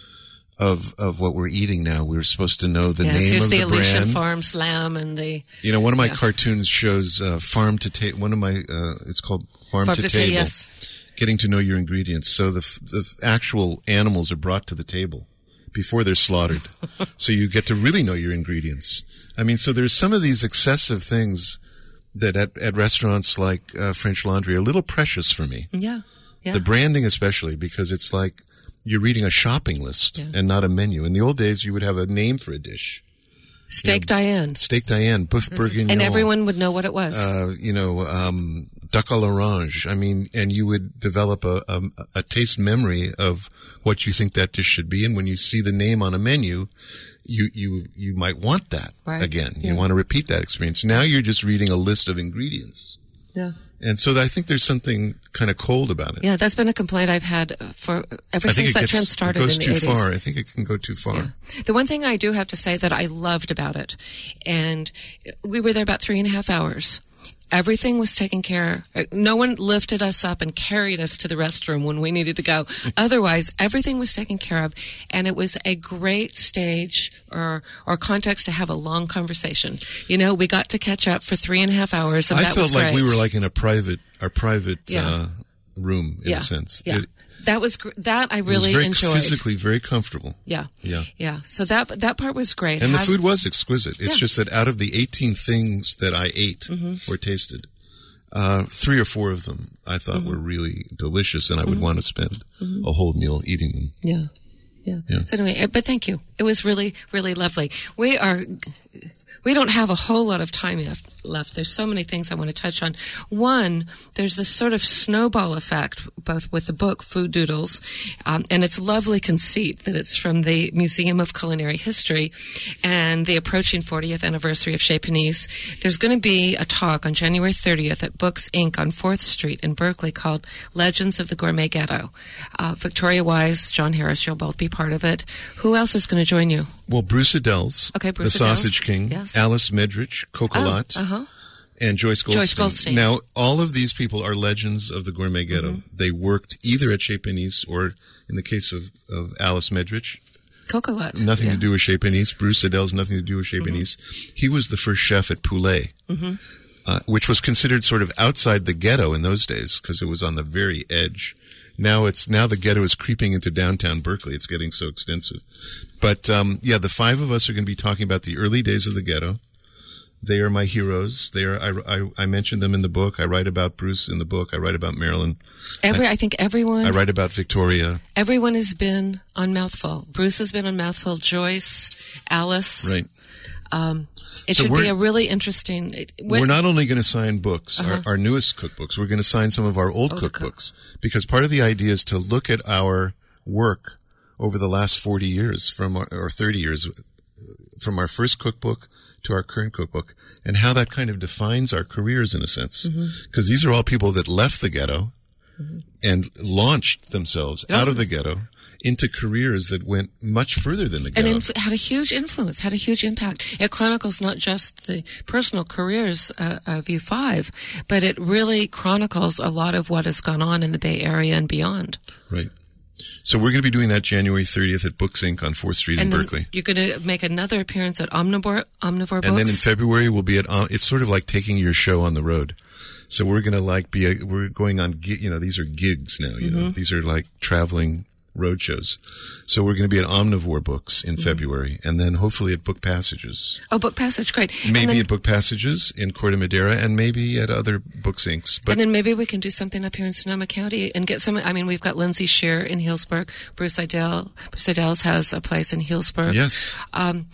of of what we're eating now. We're supposed to know the yes, name here's of the, the Elysian brand. Farms lamb and the. You know, one of my yeah. cartoons shows uh, farm to table. One of my, uh, it's called Farm, farm to, to Table. Ta- yes. Getting to know your ingredients. So the the actual animals are brought to the table before they're slaughtered. So you get to really know your ingredients. I mean, so there's some of these excessive things that at, at restaurants like uh, French Laundry are a little precious for me. Yeah. Yeah. The branding especially, because it's like you're reading a shopping list yeah. and not a menu. In the old days, you would have a name for a dish. Steak you know, Diane. Steak Diane, Boeuf Bourguignon. And everyone would know what it was. Uh, you know, um, duck à l'orange. I mean, and you would develop a, a, a taste memory of what you think that dish should be. And when you see the name on a menu, you, you, you might want that right. again. Yeah. You want to repeat that experience. Now you're just reading a list of ingredients. Yeah. And so I think there's something kind of cold about it. Yeah, that's been a complaint I've had for ever I since that gets, trend started it goes in the too eighties. far. I think it can go too far. Yeah. The one thing I do have to say that I loved about it, and we were there about three and a half hours. Everything was taken care of. No one lifted us up and carried us to the restroom when we needed to go. Otherwise, everything was taken care of, and it was a great stage or or context to have a long conversation. You know, we got to catch up for three and a half hours, and I that felt was like great. we were like in a private, our private yeah. uh, room in yeah. a sense. Yeah. It, That was gr- that I really it was very enjoyed. Physically, very comfortable. Yeah, yeah, yeah. So that that part was great. And Have, the food was exquisite. It's yeah. just that out of the eighteen things that I ate mm-hmm. or tasted, uh, three or four of them I thought mm-hmm. were really delicious, and I would mm-hmm. want to spend mm-hmm. a whole meal eating them. Yeah. yeah, yeah. So anyway, but thank you. It was really, really lovely. We are. We don't have a whole lot of time left. There's so many things I want to touch on. One, there's this sort of snowball effect, both with the book, Food Doodles, um, and its lovely conceit that it's from the Museum of Culinary History and the approaching fortieth anniversary of Chez Panisse. There's going to be a talk on January thirtieth at Books Incorporated on fourth Street in Berkeley called Legends of the Gourmet Ghetto. Uh, Victoria Wise, John Harris, you'll both be part of it. Who else is going to join you? Well, Bruce Adel's, okay, Bruce the Sausage King, yes. Alice Medrich, Cocolat, oh, uh-huh. and Joyce Goldstein. Joyce Goldstein. Now, all of these people are legends of the Gourmet Ghetto. Mm-hmm. They worked either at Chez Panisse or, in the case of, of Alice Medrich, Cocolat. Nothing yeah. to do with Chez Panisse. Bruce Adel's nothing to do with Chez mm-hmm. Panisse. He was the first chef at Poulet. Mm-hmm. uh, which was considered sort of outside the ghetto in those days because it was on the very edge. Now it's now the ghetto is creeping into downtown Berkeley. It's getting so extensive. But um, yeah, the five of us are going to be talking about the early days of the ghetto. They are my heroes. They are. I, I, I mentioned them in the book. I write about Bruce in the book. I write about Marilyn. Every, I, I think everyone. I write about Victoria. Everyone has been on Mouthful. Bruce has been on Mouthful. Joyce, Alice. Right. Um, it So should we're- be a really interesting. It, when- We're not only going to sign books, Uh-huh. our, our newest cookbooks, we're going to sign some of our old Older cookbooks because part of the idea is to look at our work over the last forty years from our, or thirty years from our first cookbook to our current cookbook and how that kind of defines our careers in a sense. Because these are all people that left the ghetto and launched themselves Yes. out of the ghetto into careers that went much further than the and ghetto. inf- had a huge influence, had a huge impact. It chronicles not just the personal careers uh, of you five, but it really chronicles a lot of what has gone on in the Bay Area and beyond. Right. So we're going to be doing that January thirtieth at Books Incorporated on fourth Street And in then Berkeley. you're going to make another appearance at Omnivore, Omnivore Books. And then in February we'll be at, uh, it's sort of like taking your show on the road. So we're going to like be, a, we're going on, gi- you know, these are gigs now, you know, Mhm. these are like traveling road shows. So we're going to be at Omnivore Books in February and then hopefully at Book Passages. Oh, Book Passage, great. And Maybe then- at Book Passages in Corte Madera and maybe at other Books Incorporated. But and then maybe we can do something up here in Sonoma County and get some. I mean, we've got Lindsay Shear in Healdsburg. Bruce Idell, Bruce Idell's has a place in Healdsburg. Yes. Um,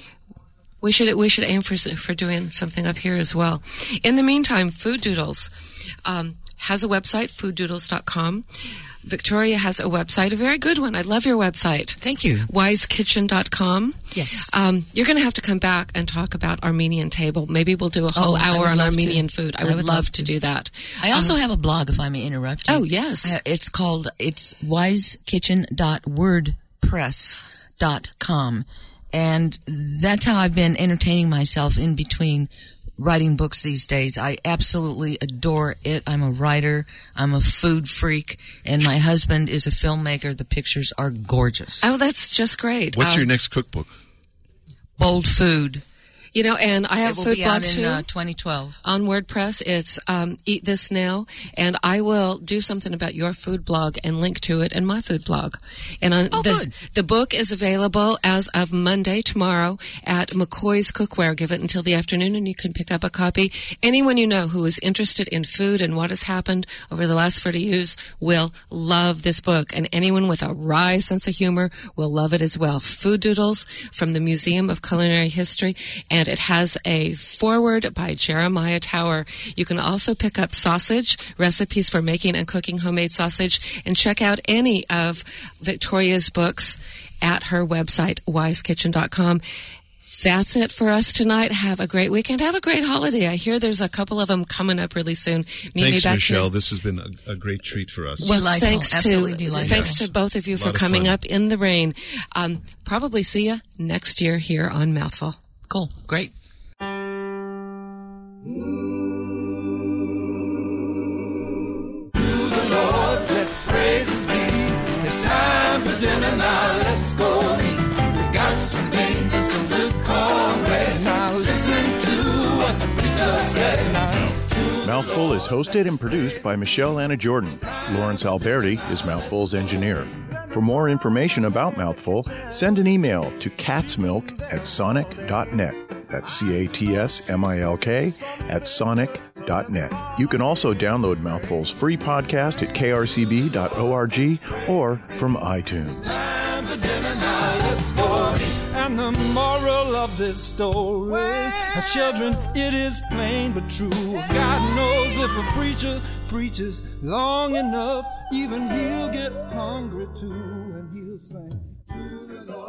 we should we should aim for for doing something up here as well. In the meantime, Food Doodles um, has a website, food doodles dot com. Victoria has a website, a very good one. I love your website. Thank you. wise kitchen dot com. Yes. Um, you're going to have to come back and talk about Armenian Table. Maybe we'll do a whole Oh, I hour would on love Armenian to. food. I I would, would love, love to to. do that. I also Um, have a blog, if I may interrupt you. Oh, yes. Uh, it's called, it's wise kitchen dot wordpress dot com. And that's how I've been entertaining myself in between writing books these days. I absolutely adore it. I'm a writer. I'm a food freak. And my husband is a filmmaker. The pictures are gorgeous. Oh, that's just great. what's Um, your next cookbook? Bold Food. You know, and I have It will food be blog out in too. uh, twenty twelve. On WordPress, it's um, Eat This Now, and I will do something about your food blog and link to it in my food blog. And on Oh, the, good. the book is available as of Monday, tomorrow, at McCoy's Cookware. Give it until the afternoon, and you can pick up a copy. Anyone you know who is interested in food and what has happened over the last forty years will love this book, and anyone with a wry sense of humor will love it as well. Food Doodles from the Museum of Culinary History, and it has a foreword by Jeremiah Tower. You can also pick up sausage, recipes for making and cooking homemade sausage, and check out any of Victoria's books at her website, wise kitchen dot com. That's it for us tonight. Have a great weekend. Have a great holiday. I hear there's a couple of them coming up really soon. Meet me Thanks, back Michelle. here. This has been a, a great treat for us. Well, Delightful. thanks Absolutely to delightful. thanks Yes. to both of you A for lot of coming fun. up in the rain. Um, probably see you next year here on Mouthful. Cool. Great. Lord, let praises be. It's time for dinner now. Let's go eat. We got some beans and some good cornbread. Now listen to what the preacher said. Mouthful is hosted and produced by Michelle Anna Jordan. Lawrence Alberti is Mouthful's engineer. For more information about Mouthful, send an email to catsmilk at sonic dot net. That's C A T S M I L K at sonic dot net. You can also download Mouthful's free podcast at k r c b dot org or from iTunes. Time for dinner now. Let's go eat. And the moral of this story, children, it is plain but true. God knows if a preacher preaches long enough, even he'll get hungry too, and he'll sing to the Lord.